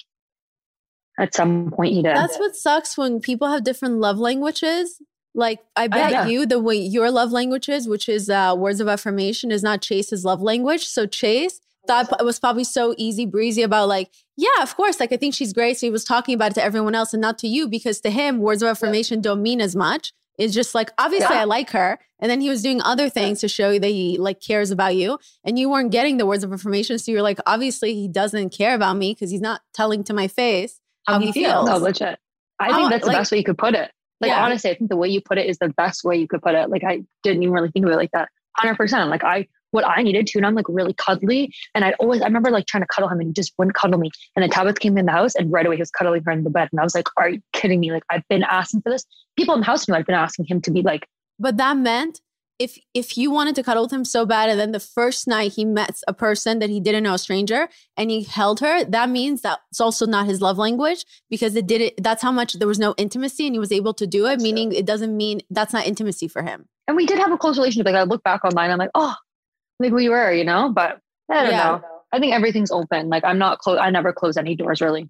at some point he did. That's what sucks when people have different love languages. Like I bet yeah. you the way your love language is, which is uh, words of affirmation, is not Chase's love language. So Chase thought it was probably so easy breezy about like, yeah, of course. Like I think she's great. So he was talking about it to everyone else and not to you because to him, words of affirmation yeah. don't mean as much. It's just like, obviously yeah. I like her. And then he was doing other things to show you that he like cares about you. And you weren't getting the words of affirmation. So you're like, obviously he doesn't care about me because he's not telling to my face how, how he feels. No, legit. I how, think that's like, the best way you could put it. Like, yeah. honestly, I think the way you put it is the best way you could put it. Like, I didn't even really think of it like that. one hundred percent. Like, I, what I needed to, and I'm like really cuddly. And I'd always, I remember like trying to cuddle him and he just wouldn't cuddle me. And then Tabitha came in the house and right away he was cuddling her in the bed. And I was like, are you kidding me? Like, I've been asking for this. People in the house knew I'd been asking him to be like. But that meant if if you wanted to cuddle with him so bad, and then the first night he met a person that he didn't know, a stranger, and he held her, that means that's also not his love language because it did it. That's how much there was no intimacy and he was able to do it, meaning it doesn't mean that's not intimacy for him. And we did have a close relationship. Like I look back online, I'm like, oh, like we were, you know, but I don't yeah. know. I think everything's open. Like I'm not close. I never close any doors really.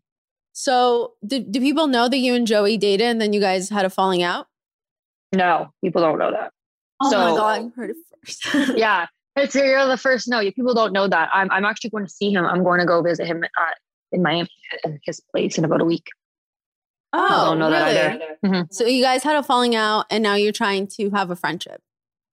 So do, do people know that you and Joey dated and then you guys had a falling out? No, people don't know that. Oh so, my God, I heard it first. yeah, it's you're the first. No, people don't know that. I'm I'm actually going to see him. I'm going to go visit him uh, in Miami at his place in about a week. Oh, I don't know really? that either. Mm-hmm. So you guys had a falling out, and now you're trying to have a friendship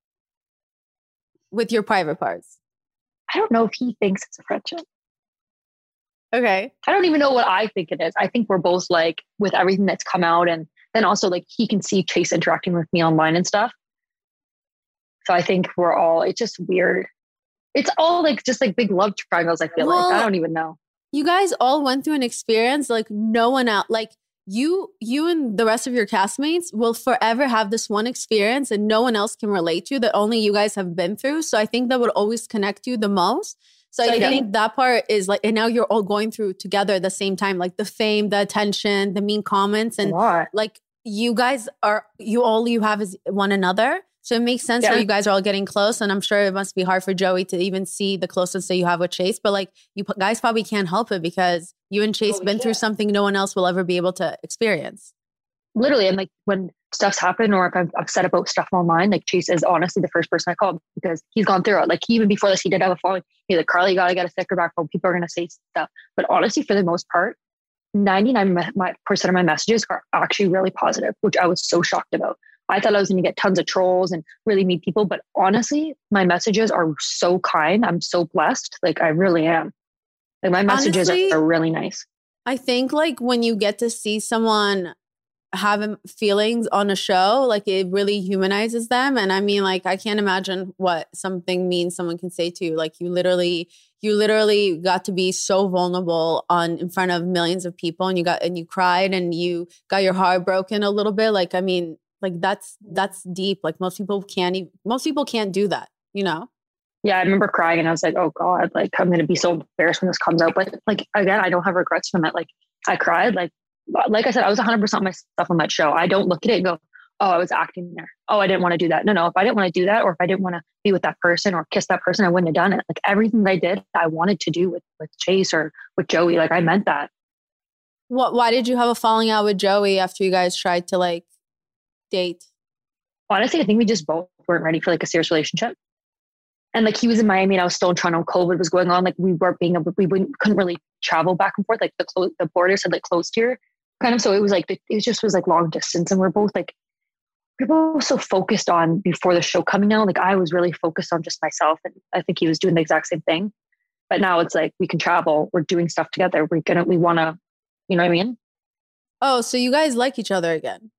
with your private parts. I don't know if he thinks it's a friendship. Okay. I don't even know what I think it is. I think we're both like with everything that's come out, and then also like he can see Chase interacting with me online and stuff. So I think we're all, it's just weird. It's all like, just like big love triangles, I feel well, like. I don't even know. You guys all went through an experience like no one else, like you, you and the rest of your castmates will forever have this one experience and no one else can relate to that only you guys have been through. So I think that would always connect you the most. So, so I yeah. think that part is like, and now you're all going through together at the same time, like the fame, the attention, the mean comments. And like you guys are, you all you have is one another. So it makes sense yeah. that you guys are all getting close. And I'm sure it must be hard for Joey to even see the closeness that you have with Chase. But like you guys probably can't help it because you and Chase oh, been yeah. through something no one else will ever be able to experience. Literally. And like when stuff's happened or if I'm upset about stuff online, like Chase is honestly the first person I called because he's gone through it. Like even before this, he did have a following. He's like, Carly, you got to get a thicker backbone. People are going to say stuff. But honestly, for the most part, ninety-nine percent of my messages are actually really positive, which I was so shocked about. I thought I was going to get tons of trolls and really meet people. But honestly, my messages are so kind. I'm so blessed. Like I really am. Like my messages honestly, are, are really nice. I think like when you get to see someone have feelings on a show, like it really humanizes them. And I mean, like, I can't imagine what something mean someone can say to you. Like you literally, you literally got to be so vulnerable on in front of millions of people, and you got and you cried and you got your heart broken a little bit. Like, I mean, like that's that's deep. Like most people can't even, most people can't do that, you know? Yeah, I remember crying and I was like, oh God, like I'm gonna be so embarrassed when this comes out. But like again, I don't have regrets from it. Like I cried, like like I said, I was one hundred percent myself on that show. I don't look at it and go, oh, I was acting there. Oh, I didn't want to do that. No, no. If I didn't want to do that, or if I didn't want to be with that person or kiss that person, I wouldn't have done it. Like everything that I did, I wanted to do with, with Chase or with Joey. Like I meant that. What, why did you have a falling out with Joey after you guys tried to like date? Honestly, I think we just both weren't ready for like a serious relationship. And like he was in Miami and I was still in Toronto. COVID was going on. Like we weren't being able, we wouldn't, couldn't really travel back and forth. Like the clo- the borders had like closed here. Kind of, so it was like, it just was like long distance. And we're both like, we were both so focused on before the show coming out. Like I was really focused on just myself. And I think he was doing the exact same thing. But now it's like, we can travel. We're doing stuff together. We're gonna, we want to, you know what I mean? Oh, so you guys like each other again?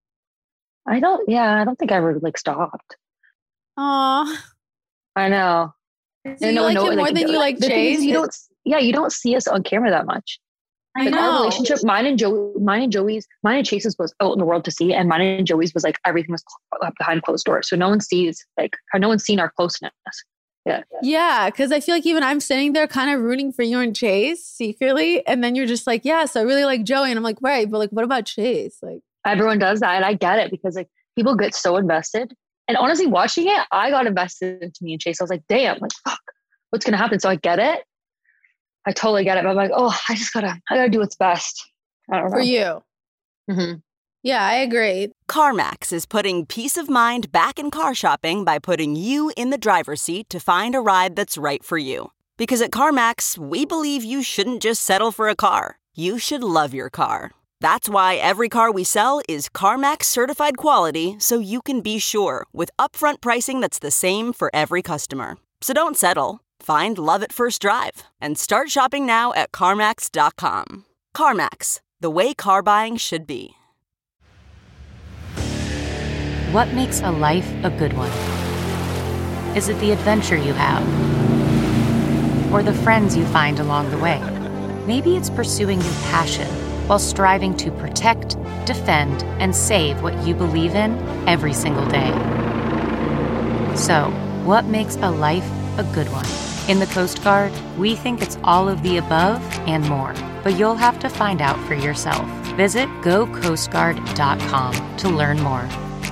I don't, yeah, I don't think I ever like stopped. Aw. I know. Do you no, like no, him more like, than you like Chase? You don't, yeah, you don't see us on camera that much. I like know. Our relationship, mine and Joey, mine and Joey's, mine and Chase's was out in the world to see, and mine and Joey's was like everything was behind closed doors, so no one sees like no one's seen our closeness. Yeah, yeah, because I feel like even I'm sitting there kind of rooting for you and Chase secretly, and then you're just like, yes, I really like Joey, and I'm like, right, but like, what about Chase? Like everyone does that, and I get it because like people get so invested, and honestly, watching it, I got invested into me and Chase. I was like, damn, like fuck, what's gonna happen? So I get it. I totally get it. But I'm like, oh, I just gotta, I gotta do what's best. I don't know. For you. Mm-hmm. Yeah, I agree. CarMax is putting peace of mind back in car shopping by putting you in the driver's seat to find a ride that's right for you. Because at CarMax, we believe you shouldn't just settle for a car. You should love your car. That's why every car we sell is CarMax certified quality, so you can be sure with upfront pricing that's the same for every customer. So don't settle. Find love at first drive and start shopping now at CarMax dot com. CarMax, the way car buying should be. What makes a life a good one? Is it the adventure you have? Or the friends you find along the way? Maybe it's pursuing your passion while striving to protect, defend, and save what you believe in every single day. So, what makes a life a good one? In the Coast Guard, we think it's all of the above and more, but you'll have to find out for yourself. Visit go coast guard dot com to learn more.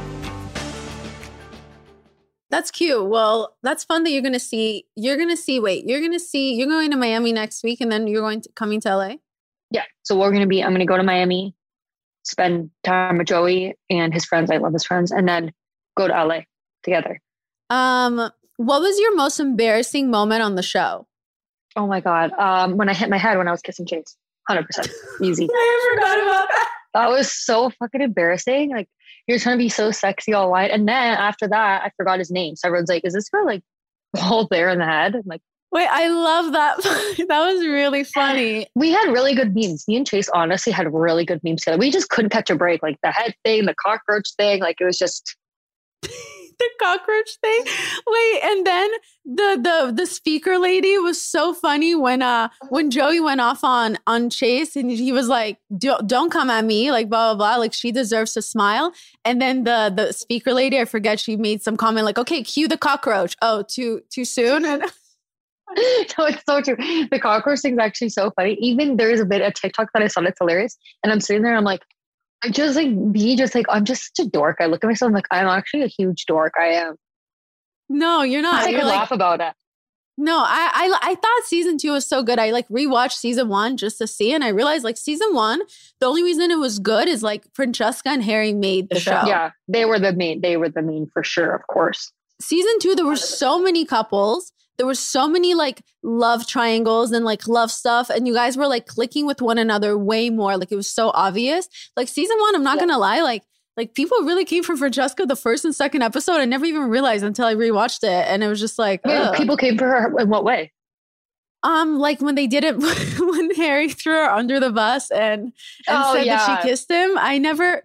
That's cute. Well, that's fun that you're going to see, you're going to see, wait, you're going to see, you're going to Miami next week and then you're going to coming to L A? Yeah. So we're going to be, I'm going to go to Miami, spend time with Joey and his friends. I love his friends. And then go to L A together. Um, What was your most embarrassing moment on the show? Oh my God. Um, when I hit my head when I was kissing Chase. one hundred percent. Easy. I forgot about that. That was so fucking embarrassing. Like, you're trying to be so sexy all white. And then after that, I forgot his name. So everyone's like, is this guy like bald there in the head? I'm like, wait, I love that. That was really funny. We had really good memes. Me and Chase honestly had really good memes together. We just couldn't catch a break. Like the head thing, the cockroach thing. Like it was just... the cockroach thing. Wait, and then the the the speaker lady was so funny when uh when Joey went off on on Chase and he was like, don't come at me, like blah blah blah, like she deserves to smile. And then the the speaker lady, I forget, she made some comment like, okay, cue the cockroach. Oh, too too soon. And no, it's so true. The cockroach thing is actually so funny. Even there's a bit of TikTok that I saw that's hilarious, and I'm sitting there, I'm like, I just like be just like, I'm just such a dork. I look at myself, I'm like, I'm actually a huge dork. I am. No, you're not. I you're can like, laugh about it. No, I, I I thought season two was so good. I like rewatched season one just to see, and I realized like season one, the only reason it was good is like Francesca and Harry made the, the show. Yeah, they were the main. They were the main for sure, of course. Season two, there were so many couples. There were so many like love triangles and like love stuff. And you guys were like clicking with one another way more. Like it was so obvious. Like season one, I'm not yeah. going to lie. Like, like people really came for Francesca the first and second episode. I never even realized until I rewatched it. And it was just like, Wait, people came for her in what way? Um, like when they did it, when Harry threw her under the bus and, and oh, said yeah. that she kissed him. I never,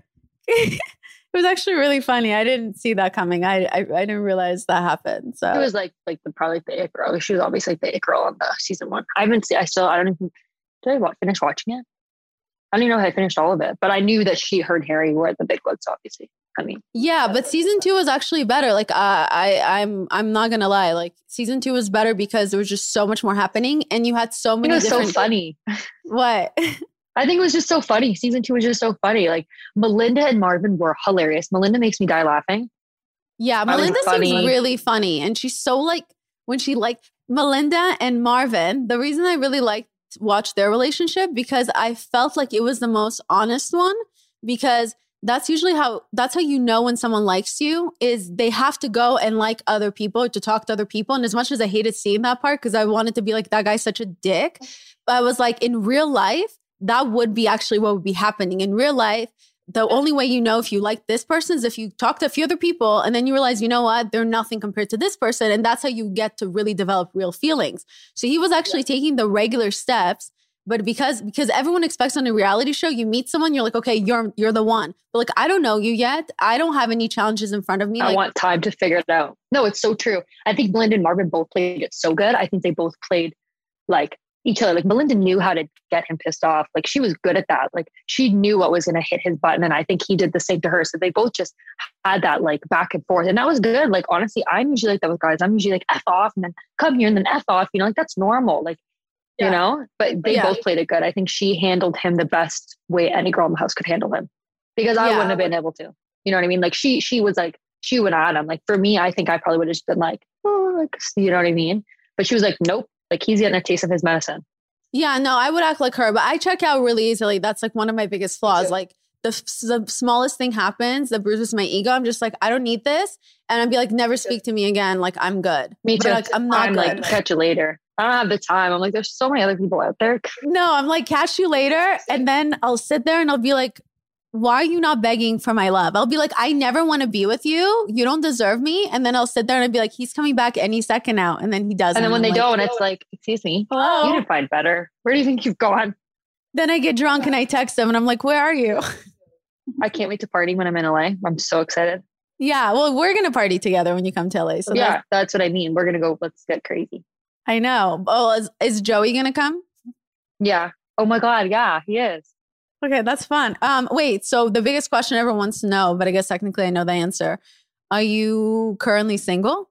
it was actually really funny. I didn't see that coming. I I, I didn't realize that happened. So it was like like the probably the it girl. She was obviously like the it girl on the season one. I haven't seen. I still. I don't even. Did I watch, finish watching it? I don't even know if I finished all of it, but I knew that she, her and Harry were the big ones, obviously. I mean, yeah, but season two was actually better. Like, uh, I, I'm, I'm not gonna lie. Like, season two was better because there was just so much more happening, and you had so many. It was different... so funny. What? I think it was just so funny. Season two was just so funny. Like Melinda and Marvin were hilarious. Melinda makes me die laughing. Yeah, Melinda seems really funny, and she's so like when she like Melinda and Marvin. The reason I really liked watch their relationship because I felt like it was the most honest one, because that's usually how that's how you know when someone likes you is they have to go and like other people to talk to other people. And as much as I hated seeing that part because I wanted to be like, that guy's such a dick, but I was like, in real life, that would be actually what would be happening. In real life, the only way you know if you like this person is if you talk to a few other people and then you realize, you know what, they're nothing compared to this person. And that's how you get to really develop real feelings. So he was actually yeah. taking the regular steps, but because because everyone expects on a reality show, you meet someone, you're like, okay, you're you're the one. But like, I don't know you yet. I don't have any challenges in front of me. I like, want time to figure it out. No, it's so true. I think Melinda and Marvin both played it so good. I think they both played like each other. Like Melinda knew how to get him pissed off. Like she was good at that. Like she knew what was going to hit his button. And I think he did the same to her. So they both just had that like back and forth. And that was good. Like, honestly, I'm usually like that with guys. I'm usually like F off and then come here and then F off, you know, like that's normal. Like, yeah. you know, but they yeah. both played it good. I think she handled him the best way any girl in the house could handle him because I yeah. wouldn't have been able to, you know what I mean? Like she, she was like, she went at him. Like for me, I think I probably would have just been like, oh, like, you know what I mean? But she was like, nope. Like he's getting a taste of his medicine. Yeah, no, I would act like her, but I check out really easily. That's like one of my biggest flaws. Like the, the smallest thing happens that bruises my ego. I'm just like, I don't need this. And I'd be like, never speak to me again. Like I'm good. Me too. But, like, I'm not I'm good. Like, catch you later. I don't have the time. I'm like, there's so many other people out there. No, I'm like, catch you later. And then I'll sit there and I'll be like, why are you not begging for my love? I'll be like, I never want to be with you. You don't deserve me. And then I'll sit there and I'll be like, he's coming back any second now. And then he doesn't. And then when I'm they like, don't, it's like, excuse me, hello? You didn't find better. Where do you think you've gone? Then I get drunk and I text him and I'm like, where are you? I can't wait to party when I'm in L A. I'm so excited. Yeah. Well, we're going to party together when you come to L A. So yeah, that's, that's what I mean. We're going to go, let's get crazy. I know. Oh, is, is Joey going to come? Yeah. Oh my God. Yeah, he is. Okay, that's fun. Um, wait, so the biggest question everyone wants to know, but I guess technically I know the answer. Are you currently single?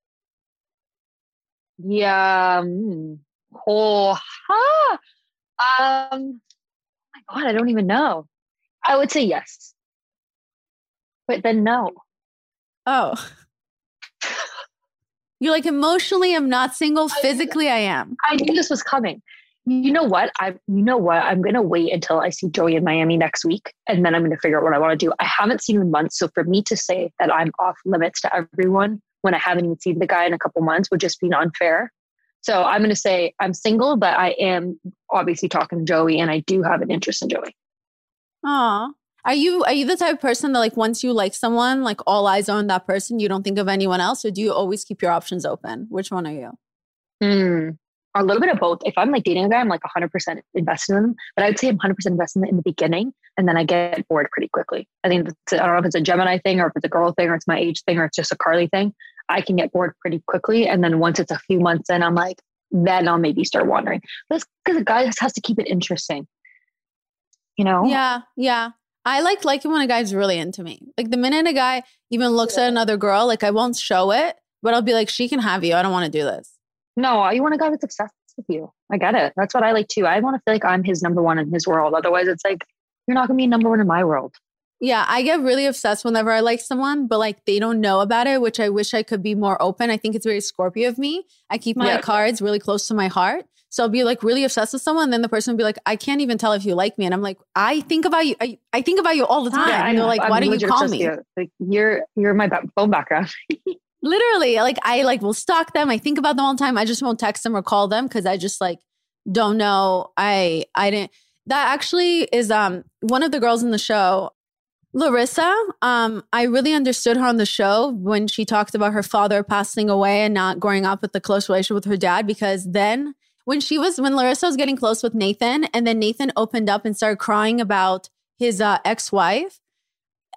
Yeah. Mm. Oh, huh. Um, oh my God, I don't even know. I would say yes. But then no. Oh. You're like, emotionally, I'm not single. Physically, I am. I knew this was coming. You know what? I, you know what? I'm going to wait until I see Joey in Miami next week. And then I'm going to figure out what I want to do. I haven't seen him in months. So for me to say that I'm off limits to everyone when I haven't even seen the guy in a couple months would just be unfair. So I'm going to say I'm single, but I am obviously talking to Joey and I do have an interest in Joey. Aw. Are you, are you the type of person that like once you like someone, like all eyes are on that person, you don't think of anyone else? Or do you always keep your options open? Which one are you? Hmm. A little bit of both. If I'm like dating a guy, I'm like one hundred percent invested in them. But I would say I'm one hundred percent invested in it in the beginning. And then I get bored pretty quickly. I think it's, I don't know if it's a Gemini thing or if it's a girl thing or it's my age thing or it's just a Carly thing. I can get bored pretty quickly. And then once it's a few months in, I'm like, then I'll maybe start wandering. That's because a guy just has to keep it interesting. You know? Yeah. Yeah. I like liking when a guy's really into me. Like the minute a guy even looks yeah. at another girl, like I won't show it, but I'll be like, she can have you. I don't want to do this. No, you want a guy that's obsessed with you. I get it. That's what I like too. I want to feel like I'm his number one in his world. Otherwise, it's like, you're not going to be number one in my world. Yeah, I get really obsessed whenever I like someone, but like they don't know about it, which I wish I could be more open. I think it's very Scorpio of me. I keep my yeah. cards really close to my heart. So I'll be like really obsessed with someone. And then the person will be like, I can't even tell if you like me. And I'm like, I think about you. I, I think about you all the time. Yeah, and they're like, I'm why don't you call me? You. Like you're, you're my phone background. Literally, like I like will stalk them. I think about them all the time. I just won't text them or call them because I just like don't know. I I didn't. That actually is um one of the girls in the show, Larissa. Um, I really understood her on the show when she talked about her father passing away and not growing up with a close relationship with her dad. Because then when she was when Larissa was getting close with Nathan, and then Nathan opened up and started crying about his uh, ex-wife.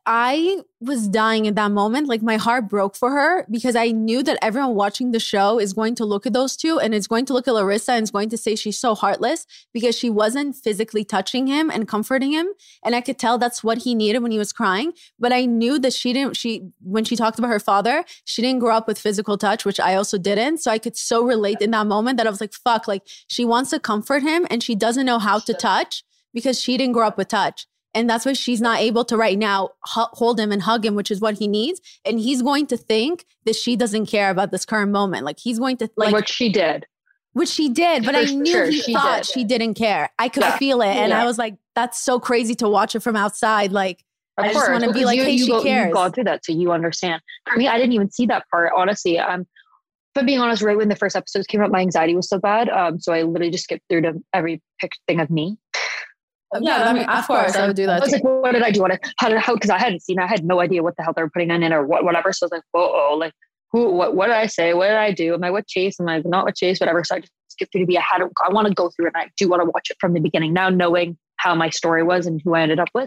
I was dying in that moment. Like my heart broke for her because I knew that everyone watching the show is going to look at those two and it's going to look at Larissa and is going to say she's so heartless because she wasn't physically touching him and comforting him. And I could tell that's what he needed when he was crying. But I knew that she didn't, she, when she talked about her father, she didn't grow up with physical touch, which I also didn't. So I could so relate in that moment that I was like, fuck, like she wants to comfort him and she doesn't know how to touch because she didn't grow up with touch. And that's why she's not able to right now hu- hold him and hug him, which is what he needs. And he's going to think that she doesn't care about this current moment. Like he's going to like, like what she did, which she did. But For I knew sure, he she thought did. she didn't care. I could Yeah. feel it, and Yeah. I was like, "That's so crazy to watch it from outside." Like Of I just want to course, be like, you, "Hey, you she go, cares." You've gone through that, so you understand. For me, I didn't even see that part. Honestly, um, if I'm being honest, right when the first episodes came out, my anxiety was so bad. Um, so I literally just skipped through to every pic- thing of me. Yeah, I mean, of course, I would do that. I was too. like, what did I do? What, how did, how, because I hadn't seen, I had no idea what the hell they were putting in it or what, whatever. So I was like, whoa, oh, like, who, what, what did I say? What did I do? Am I with Chase? Am I not with Chase? Whatever. So I just skipped through to be, I had to, I want to go through it. And I do want to watch it from the beginning now, knowing how my story was and who I ended up with.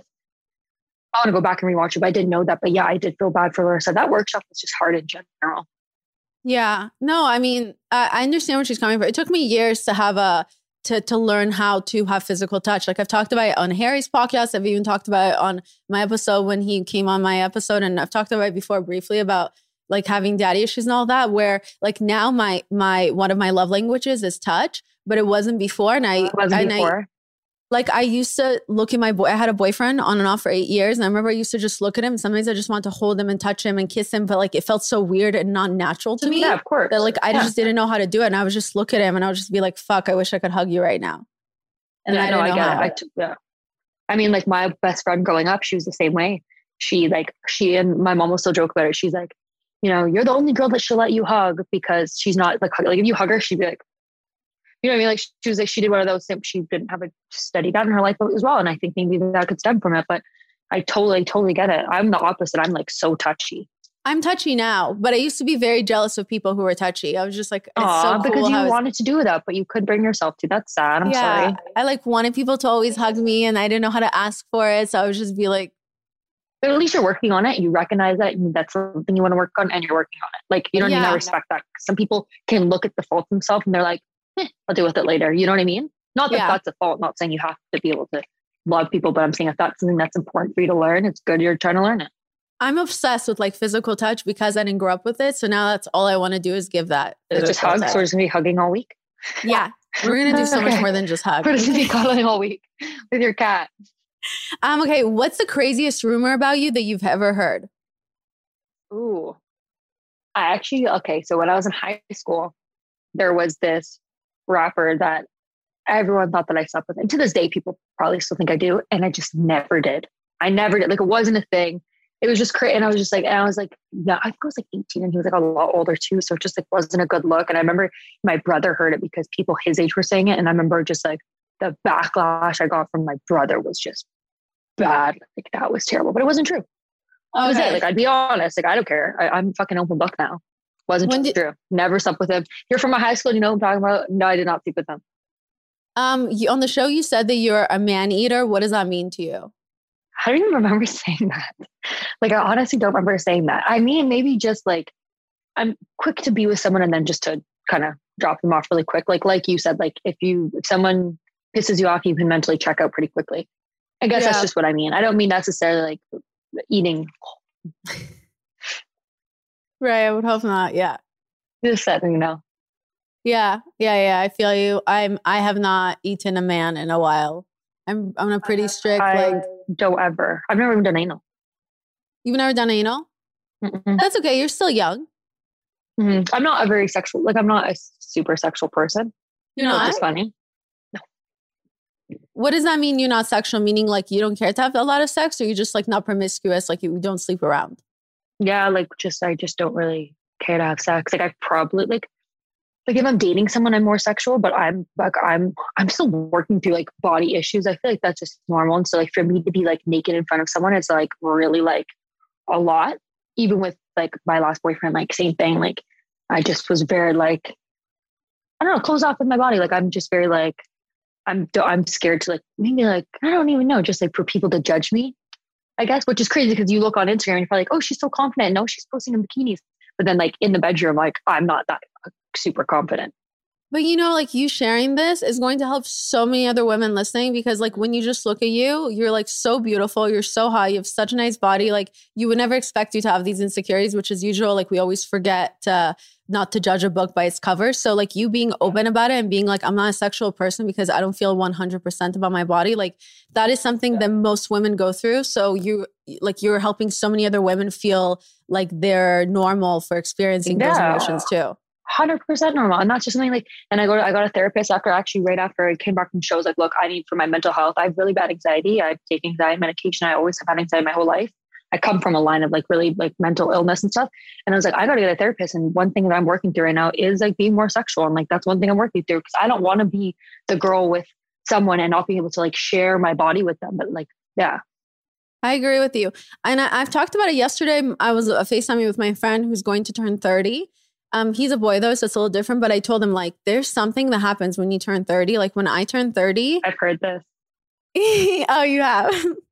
I want to go back and rewatch it, but I didn't know that. But yeah, I did feel bad for Larissa. That workshop was just hard in general. Yeah. No, I mean, I, I understand where she's coming from. It took me years to have a to to learn how to have physical touch. Like I've talked about it on Harry's podcast. I've even talked about it on my episode when he came on my episode. And I've talked about it before briefly about like having daddy issues and all that, where like now my my one of my love languages is touch, but it wasn't before. And I It wasn't and before. I, like I used to look at my boy. I had a boyfriend on and off for eight years. And I remember I used to just look at him. Sometimes I just want to hold him and touch him and kiss him. But like it felt so weird and not natural to me. Yeah, of course. That like I Yeah. just didn't know how to do it. And I would just look at him and I would just be like, fuck, I wish I could hug you right now. And yeah, I no, didn't I know get how. it. I t- yeah. I mean, like my best friend growing up, she was the same way. She like, she and my mom will still joke about it. She's like, you know, you're the only girl that she'll let you hug because she's not like, hug- like if you hug her, she'd be like, you know what I mean? Like she was like, she did one of those things. She didn't have a steady dad in her life as well. And I think maybe that could stem from it, but I totally, totally get it. I'm the opposite. I'm like so touchy. I'm touchy now, but I used to be very jealous of people who were touchy. I was just like, it's Aw, so cool because you how it's- wanted to do that, but you couldn't bring yourself to. That's sad. I'm yeah, sorry. I like wanted people to always hug me and I didn't know how to ask for it. So I would just be like, But at least you're working on it. You recognize that and that's something you want to work on and you're working on it. Like, you know what I mean? Yeah. I respect that. Some people can look at the fault themselves and they're like, eh, I'll deal with it later. You know what I mean? Not that Yeah. that's a fault. Not saying you have to be able to love people, but I'm saying if that's something that's important for you to learn, it's good you're trying to learn it. I'm obsessed with like physical touch because I didn't grow up with it. So now that's all I want to do is give that. It's just physical hugs. touch. So we're just going to be hugging all week. Yeah. We're going to do so much Okay. more than just hug. We're just going to be cuddling all week with your cat. Um, okay. What's the craziest rumor about you that you've ever heard? Ooh. I actually, okay. So when I was in high school, there was this rapper that everyone thought that I slept with. And to this day, people probably still think I do. And I just never did. I never did. Like it wasn't a thing. It was just crazy. And I was just like, and I was like, yeah, I think I was like eighteen and he was like a lot older too. So it just like wasn't a good look. And I remember my brother heard it because people his age were saying it. And I remember just like the backlash I got from my brother was just bad. Like that was terrible, but it wasn't true. That was it. Like I'd be honest. Like I don't care. I, I'm fucking open book now. Wasn't When did- true. Never slept with him. You're from my high school. You know what I'm talking about? No, I did not sleep with him. Um, you, on the show, you said that you're a man eater. What does that mean to you? I don't even remember saying that. Like, I honestly don't remember saying that. I mean, maybe just like, I'm quick to be with someone and then just to kind of drop them off really quick. Like, like you said, like if you, if someone pisses you off, you can mentally check out pretty quickly. I guess Yeah. that's just what I mean. I don't mean necessarily like eating. Right. I would hope not. Yeah. Just that, you know. Yeah. Yeah. Yeah. I feel you. I'm, I have not eaten a man in a while. I'm, I'm a pretty strict, I like, don't ever. I've never even done anal. you've never done anal? Mm-mm. That's okay. You're still young. Mhm. I'm not a very sexual, like I'm not a super sexual person. You're Which not? is funny. What does that mean? You're not sexual, meaning like you don't care to have a lot of sex, or you just like not promiscuous, like you don't sleep around? Yeah, like just I just don't really care to have sex. Like I probably like like if I'm dating someone, I'm more sexual, but I'm like I'm I'm still working through like body issues. I feel like that's just normal. And so like for me to be like naked in front of someone, it's like really like a lot. Even with like my last boyfriend, like same thing. Like I just was very like I don't know, close off with my body. Like I'm just very like I'm I'm scared to like maybe like I don't even know, just like for people to judge me. I guess, which is crazy because you look on Instagram and you're like, oh, she's so confident. No, she's posting in bikinis. But then like in the bedroom, like I'm not that super confident. But you know, like you sharing this is going to help so many other women listening because like when you just look at you, you're like so beautiful. You're so hot. You have such a nice body. Like you would never expect you to have these insecurities, which is usual. Like we always forget to not to judge a book by its cover. So like you being open about it and being like, I'm not a sexual person because I don't feel one hundred percent about my body. Like that is something that most women go through. So you like you're helping so many other women feel like they're normal for experiencing yeah. those emotions too. one hundred percent normal. And that's just something like, and I go to, I got a therapist after actually right after I came back from shows, like, look, I need for my mental health. I have really bad anxiety. I've taken anxiety medication. I always have had anxiety my whole life. I come from a line of like really like mental illness and stuff. And I was like, I got to get a therapist. And one thing that I'm working through right now is like being more sexual. And like, that's one thing I'm working through because I don't want to be the girl with someone and not being able to like share my body with them. But like, yeah. I agree with you. And I, I've talked about it yesterday. I was uh, FaceTiming with my friend who's going to turn thirty. Um, he's a boy though, so it's a little different. But I told him like, there's something that happens when you turn thirty. Like when I turned thirty. I've heard this. Oh, you have?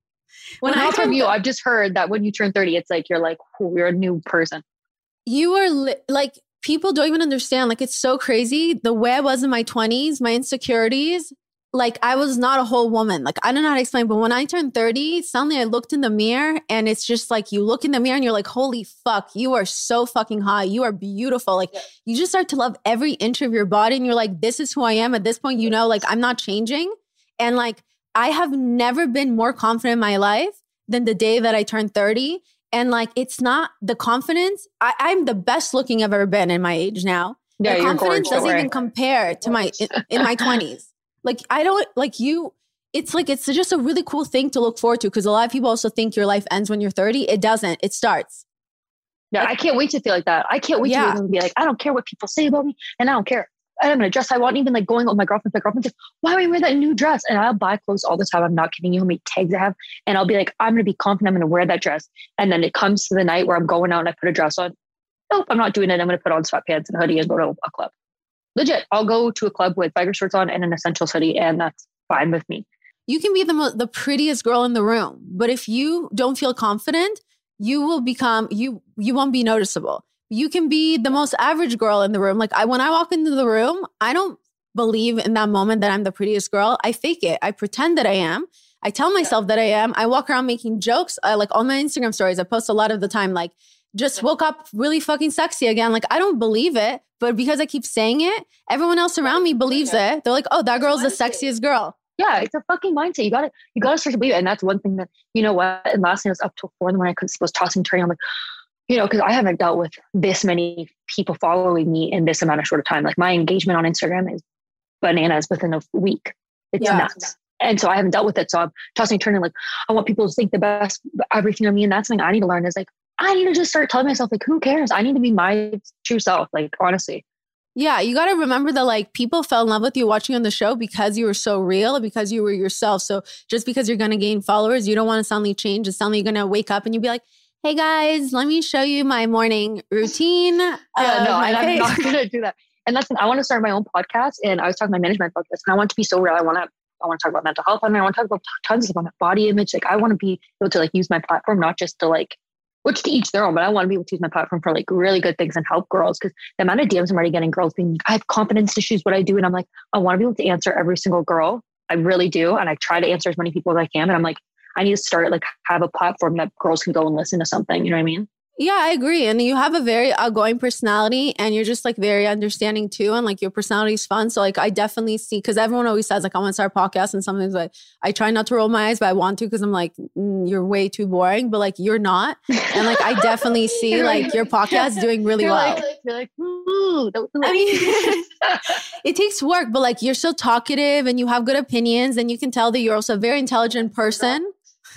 When well, I from you, I've just heard that when you turn thirty, it's like, you're like, oh, you're a new person. You are li- like, people don't even understand. Like, it's so crazy. The way I was in my twenties, my insecurities, like I was not a whole woman. Like, I don't know how to explain, but when I turned thirty, suddenly I looked in the mirror and it's just like, you look in the mirror and you're like, holy fuck, you are so fucking hot. You are beautiful. Like, yeah. you just start to love every inch of your body and you're like, this is who I am. At this point, you know, like I'm not changing. And like, I have never been more confident in my life than the day that I turned thirty. And like, it's not the confidence. I, I'm the best looking I've ever been in my age now. Yeah, the you're confidence gorgeous, doesn't right? even compare to my, in, in my twenties. Like, I don't like you. It's like, it's just a really cool thing to look forward to. Cause a lot of people also think your life ends when you're thirty. It doesn't, it starts. Yeah. Like, I can't wait to feel like that. I can't wait yeah. to be like, I don't care what people say about me and I don't care. I'm going to dress I want, even like going with my girlfriend. My girlfriend's like, why would you wear that new dress? And I'll buy clothes all the time. I'm not kidding you how many tags I have. And I'll be like, I'm going to be confident. I'm going to wear that dress. And then it comes to the night where I'm going out and I put a dress on. Nope, I'm not doing it. I'm going to put on sweatpants and a hoodie and go to a club. Legit. I'll go to a club with biker shorts on and an essentials hoodie. And that's fine with me. You can be the mo- the prettiest girl in the room. But if you don't feel confident, you will become, you you won't be noticeable. You can be the most average girl in the room. Like I, when I walk into the room, I don't believe in that moment that I'm the prettiest girl. I fake it. I pretend that I am. I tell myself that I am. I walk around making jokes. I, like on my Instagram stories, I post a lot of the time, like just woke up really fucking sexy again. Like I don't believe it, but because I keep saying it, everyone else around me believes it. They're like, oh, that girl's the sexiest girl. Yeah, it's a fucking mindset. You gotta, you gotta start to believe it. And that's one thing that, you know what? And last night I was up till four in the morning. I was tossing and turning. I'm like, you know, because I haven't dealt with this many people following me in this amount of short of time. Like my engagement on Instagram is bananas within a week. It's yeah. nuts. And so I haven't dealt with it. So I'm tossing and turning like, I want people to think the best, everything of me. And that's something I need to learn is like, I need to just start telling myself like, who cares? I need to be my true self. Like, honestly. Yeah. You got to remember that like people fell in love with you watching on the show because you were so real, because you were yourself. So just because you're going to gain followers, you don't want to suddenly change. It's suddenly you're going to wake up and you'd be like, hey guys, let me show you my morning routine. Yeah, no, and I'm not going to do that. And that's, I want to start my own podcast. And I was talking to my management about this and I want to be so real. I want to, I want to talk about mental health. And I want to talk about tons of about body image. Like I want to be able to like use my platform, not just to like, which to each their own, but I want to be able to use my platform for like really good things and help girls. Cause the amount of D Ms I'm already getting girls being, I have confidence issues, what I do. And I'm like, I want to be able to answer every single girl. I really do. And I try to answer as many people as I can. And I'm like, I need to start like have a platform that girls can go and listen to something. You know what I mean? Yeah, I agree. And you have a very outgoing personality and you're just like very understanding too. And like your personality is fun. So like I definitely see, because everyone always says like I want to start a podcast and sometimes like I try not to roll my eyes, but I want to because I'm like, mm, you're way too boring, but like you're not. And like I definitely see like your podcast doing really you're well. Like, you're like, ooh, that was I mean, it takes work, but like you're so talkative and you have good opinions and you can tell that you're also a very intelligent person.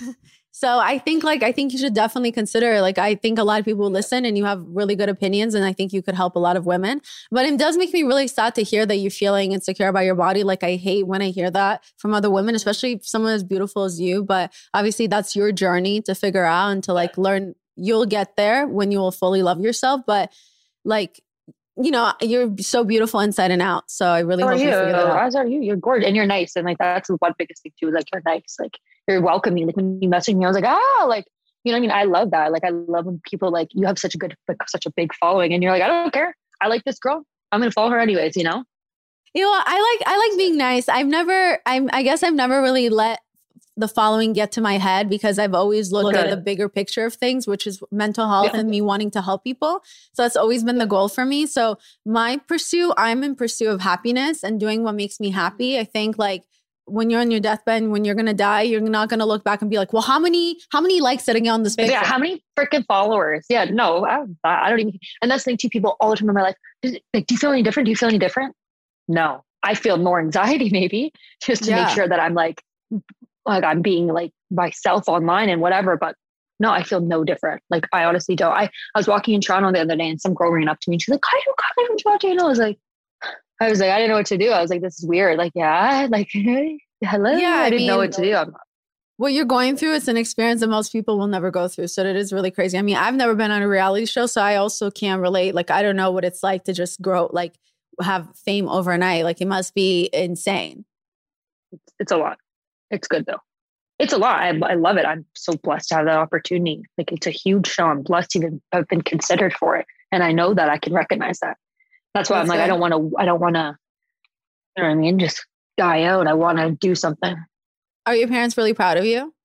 So I think like, I think you should definitely consider, like, I think a lot of people listen and you have really good opinions and I think you could help a lot of women, but it does make me really sad to hear that you're feeling insecure about your body. Like I hate when I hear that from other women, especially someone as beautiful as you, but obviously that's your journey to figure out and to like learn. You'll get there when you will fully love yourself. But like, you know, you're so beautiful inside and out. So I really How hope are you you? figure that out. As are you? You're gorgeous and you're nice. And like, that's one biggest thing too. Like you're nice. Like you're welcoming. Like when you messaged me, I was like, ah, like, you know what I mean? I love that. Like, I love when people like, you have such a good, like such a big following and you're like, I don't care. I like this girl. I'm going to follow her anyways, you know? You know, I like, I like being nice. I've never, I'm, I guess I've never really let the following get to my head because I've always looked Look at at the it. bigger picture of things, which is mental health Yeah. and me wanting to help people. So that's always been the goal for me. So my pursuit, I'm in pursuit of happiness and doing what makes me happy. I think like when you're on your deathbed and when you're going to die, you're not going to look back and be like, well, how many, how many likes did I get on this picture? Yeah, how many freaking followers? Yeah, no, I, I don't even. And that's the thing too, people all the time in my life, like, do you feel any different? Do you feel any different? No, I feel more anxiety maybe just to Yeah. make sure that I'm like, like I'm being like myself online and whatever, but no, I feel no different. Like I honestly don't. I, I was walking in Toronto the other day and some girl ran up to me and she's like, "Hi, you calling from Toronto?" And I was like, I was like, I didn't know what to do. I was like, this is weird. Like, yeah, like, hello. Yeah, I I didn't know mean, what to do. I'm, what you're going through, it's an experience that most people will never go through. So it is really crazy. I mean, I've never been on a reality show, so I also can't relate. Like, I don't know what it's like to just grow, like have fame overnight. Like it must be insane. it's, it's a lot. It's good though. It's a lot. I, I love it. I'm so blessed to have that opportunity. Like it's a huge show. I'm blessed to even have been considered for it. And I know that I can recognize that. That's why That's I'm like, good. I don't want to, I don't want to, you know what I mean? Just die out. I want to do something. Are your parents really proud of you?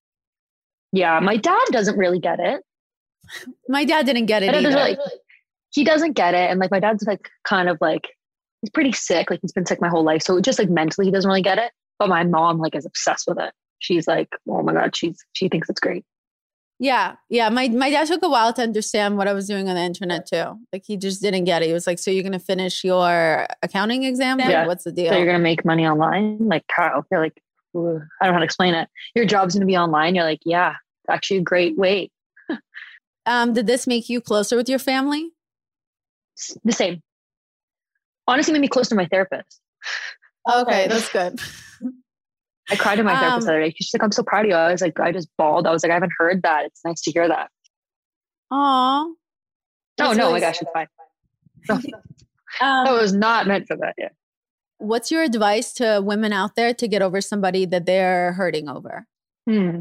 Yeah. My dad doesn't really get it. My dad didn't get it My dad either. doesn't really- he doesn't get it. And like, my dad's like, kind of like, he's pretty sick. Like he's been sick my whole life. So just like mentally, he doesn't really get it. But my mom like is obsessed with it. She's like, oh my God, she's, she thinks it's great. Yeah. Yeah. My, my dad took a while to understand what I was doing on the internet too. Like he just didn't get it. He was like, so you're going to finish your accounting exam? Like, Yeah. what's the deal? So you're going to make money online? Like how? You're like, ugh, I don't know how to explain it. Your job's going to be online. You're like, yeah, it's actually a great way. um, did this make you closer with your family? It's the same. Honestly, made me close to my therapist. Okay. That's good. I cried to my therapist Um, the other day. She's like, I'm so proud of you. I was like, I just bawled. I was like, I haven't heard that. It's nice to hear that. Aw. Oh, That's no, really my gosh, it's fine. No, Um, that was not meant for that. Yeah. What's your advice to women out there to get over somebody that they're hurting over? Hmm.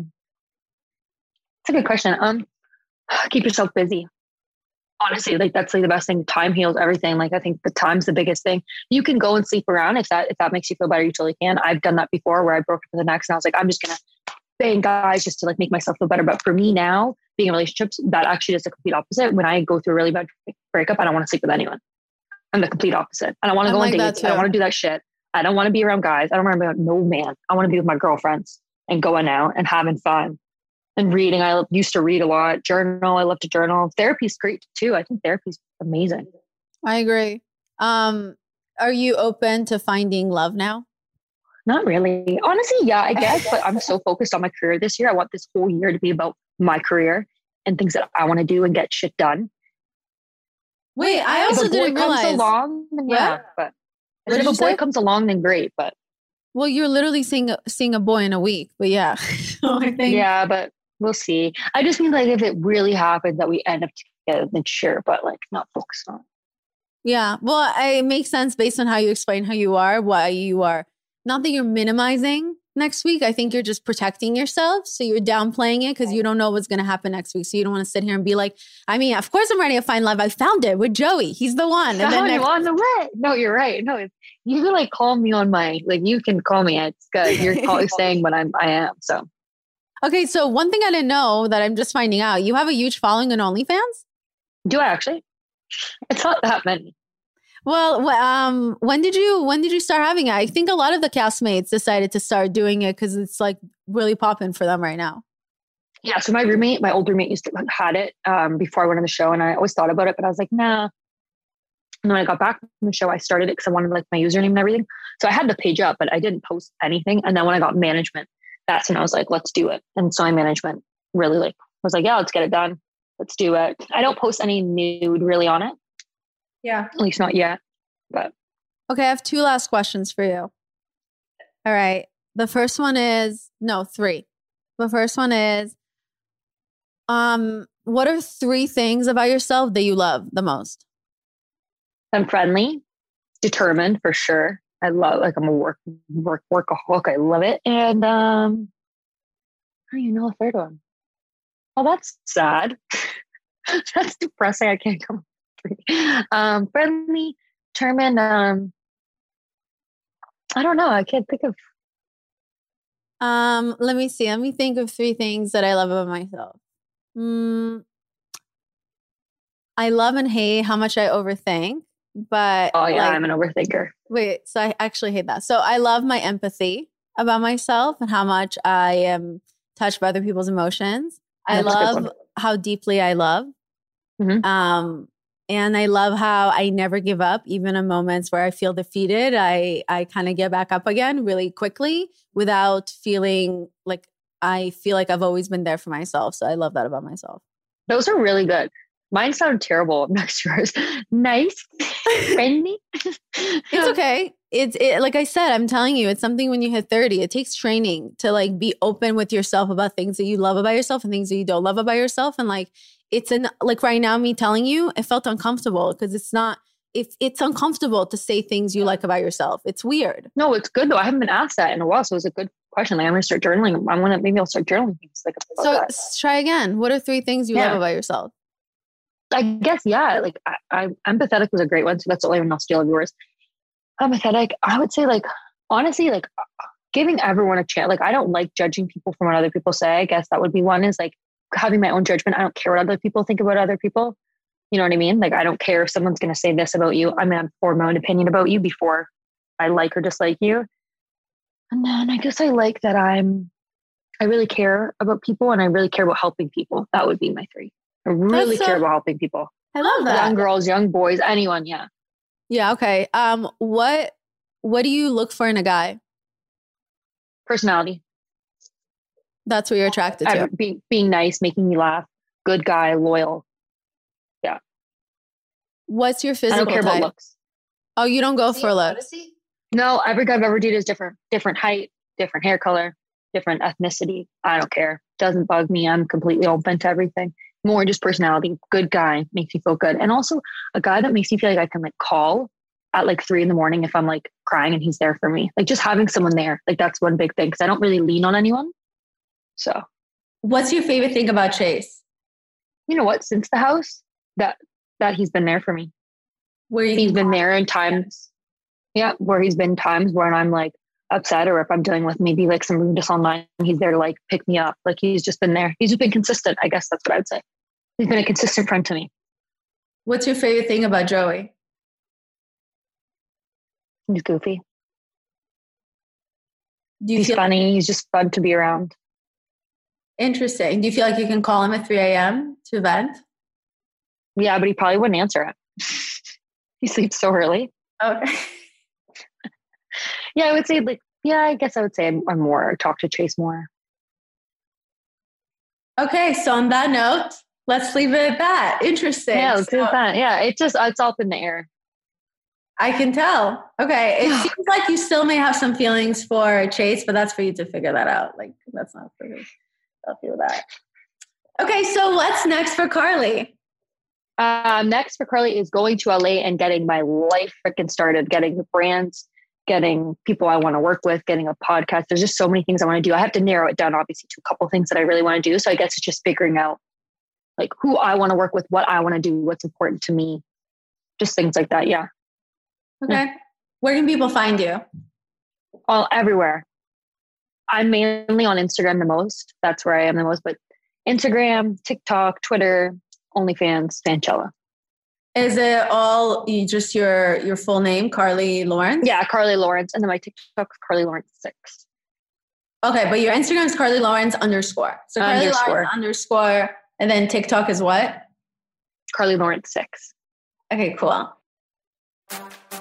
It's a good question. Um, keep yourself busy. Honestly, like that's like the best thing. Time heals everything. Like I think the time's the biggest thing. You can go and sleep around if that if that makes you feel better. You totally can. I've done that before, where I broke up with an ex, and I was like, I'm just gonna bang guys just to like make myself feel better. But for me now, being in relationships, that actually is the complete opposite. When I go through a really bad breakup, I don't want to sleep with anyone. I'm the complete opposite. I don't want to I'm go like on that dates. I don't too. want to do that shit. I don't want to be around guys. I don't want to be around no man. I want to be with my girlfriends and going out and having fun. And reading, I used to read a lot. Journal, I love to journal. Therapy's great too. I think therapy's amazing. I agree. Um, are you open to finding love now? Not really. Honestly, yeah, I guess. But I'm so focused on my career this year. I want this whole year to be about my career and things that I want to do and get shit done. Wait, I If also a boy didn't comes realize. along, then yeah. What? But What if did a you boy say? comes along, then great. But Well, you're literally seeing a, seeing a boy in a week, but yeah. So I think yeah, but we'll see. I just mean like if it really happens that we end up together, then sure. But like not focused on. Yeah. Well, I- it makes sense based on how you explain how you are, why you are. Not that you're minimizing next week. I think you're just protecting yourself. So you're downplaying it because you don't know what's going to happen next week. So you don't want to sit here and be like, I mean, of course I'm ready to find love. I found it with Joey. He's the one. And Oh, then you next- on the way? No, you're right. No, it's, you can like call me on my like. You can call me. It's good. You're call, saying what I'm. I am. So Okay. So one thing I didn't know that I'm just finding out, you have a huge following on OnlyFans? do I actually? It's not that many. Well, wh- um, when did you when did you start having it? I think a lot of the castmates decided to start doing it because it's like really popping for them right now. Yeah. So my roommate, my old roommate, used to had it um, before I went on the show, and I always thought about it, but I was like, nah. And when I got back from the show, I started it because I wanted like my username and everything. So I had the page up, but I didn't post anything. And then when I got management, that's when I was like, let's do it. And so my management really like was like, yeah, let's get it done. Let's do it. I don't post any nude really on it. Yeah. At least not yet. But Okay, I have two last questions for you. All right. The first one is no, three. The first one is um, what are three things about yourself that you love the most? I'm friendly, determined for sure. I love, like, I'm a work, work, workaholic. I love it. And, um, I don't even know the third one. Oh, that's sad. That's depressing. I can't come up with three. Um, friendly, determined. Um, I don't know. I can't think of. Um, let me see. Let me think of three things that I love about myself. Mm, I love and hate how much I overthink, but Oh yeah, like, I'm an overthinker. wait, so I actually hate that. So I love my empathy about myself and how much I am touched by other people's emotions. I That's a good love one. how deeply I love. Mhm. Um, and I love how I never give up, even in moments where I feel defeated. I I kind of get back up again really quickly without feeling like I feel like I've always been there for myself. So I love that about myself. Those are really good. Mine sound terrible next to yours. Nice, friendly. It's okay. It's it, like I said, I'm telling you, it's something when you hit thirty, it takes training to like be open with yourself about things that you love about yourself and things that you don't love about yourself. And like, it's an, like right now, me telling you, it felt uncomfortable because it's not, it's, it's uncomfortable to say things you like about yourself. It's weird. No, it's good though. I haven't been asked that in a while. So it's a good question. Like, I'm going to start journaling. I'm going to, maybe I'll start journaling things like about So that. s- try again. What are three things you Yeah. love about yourself? I guess, yeah, like I, I empathetic was a great one. So that's the only one I'll steal of yours. Empathetic, I would say, like, honestly, like giving everyone a chance. Like, I don't like judging people from what other people say. I guess that would be one, is like having my own judgment. I don't care what other people think about other people. You know what I mean? Like, I don't care if someone's going to say this about you. I'm going to form my own opinion about you before I like or dislike you. And then I guess I like that I'm, I really care about people and I really care about helping people. That would be my three. I really That's care so- about helping people. I love that. Young girls, young boys, anyone. Yeah. Yeah. Okay. Um, what, what do you look for in a guy? Personality. That's what you're attracted to. Ever- Being, being nice, making me laugh, good guy, loyal. Yeah. What's your I physical don't care type? about looks. Oh, you don't go for looks. No, every guy I've ever dated is different. Different height, different hair color, different ethnicity. I don't care. Doesn't bug me. I'm completely open to everything. More just personality. Good guy, makes me feel good. And also a guy that makes me feel like I can like call at like three in the morning if I'm like crying and he's there for me. Like just having someone there. Like that's one big thing because I don't really lean on anyone. So What's your favorite thing about Chase? you know what? Since the house, that that he's been there for me. Where you He's can been there in times. Yeah, where he's been times when I'm like upset or if I'm dealing with maybe like some rudeness online, he's there to like pick me up. Like he's just been there. He's just been consistent. I guess that's what I'd say. He's been a consistent friend to me. What's your favorite thing about Joey? He's goofy. Do you He's feel funny. He's just fun to be around. interesting? Do you feel like you can call him at three a.m. to vent? Yeah, but he probably wouldn't answer it. He sleeps so early. Okay. Yeah, I would say like, yeah, I guess I would say I'm, I'm more, talk to Chase more. Okay. So on that note, let's leave it at that. Interesting. Yeah, let's do So- that. Yeah, it's just, it's all up in the air. I can tell. Okay. It Yeah. seems like you still may have some feelings for Chase, but that's for you to figure that out. Like, that's not for me. I'll feel that. Okay. So what's next for Carly? Um, next for Carly is going to L A and getting my life freaking started, getting the brands, getting people I want to work with, getting a podcast. There's just so many things I want to do. I have to narrow it down, obviously, to a couple things that I really want to do. So I guess it's just figuring out like who I want to work with, what I want to do, what's important to me, just things like that. Yeah. Okay. Where can people find you? All everywhere. I'm mainly on Instagram the most. That's where I am the most, but Instagram, TikTok, Twitter, OnlyFans, Fanchella. Is it all you just your your full name, Carly Lawrence? Yeah, Carly Lawrence. And then my TikTok is Carly Lawrence six. Okay, but your Instagram is Carly Lawrence underscore. So Carly Underscore. Lawrence underscore, and then TikTok is what? Carly Lawrence six. Okay, cool.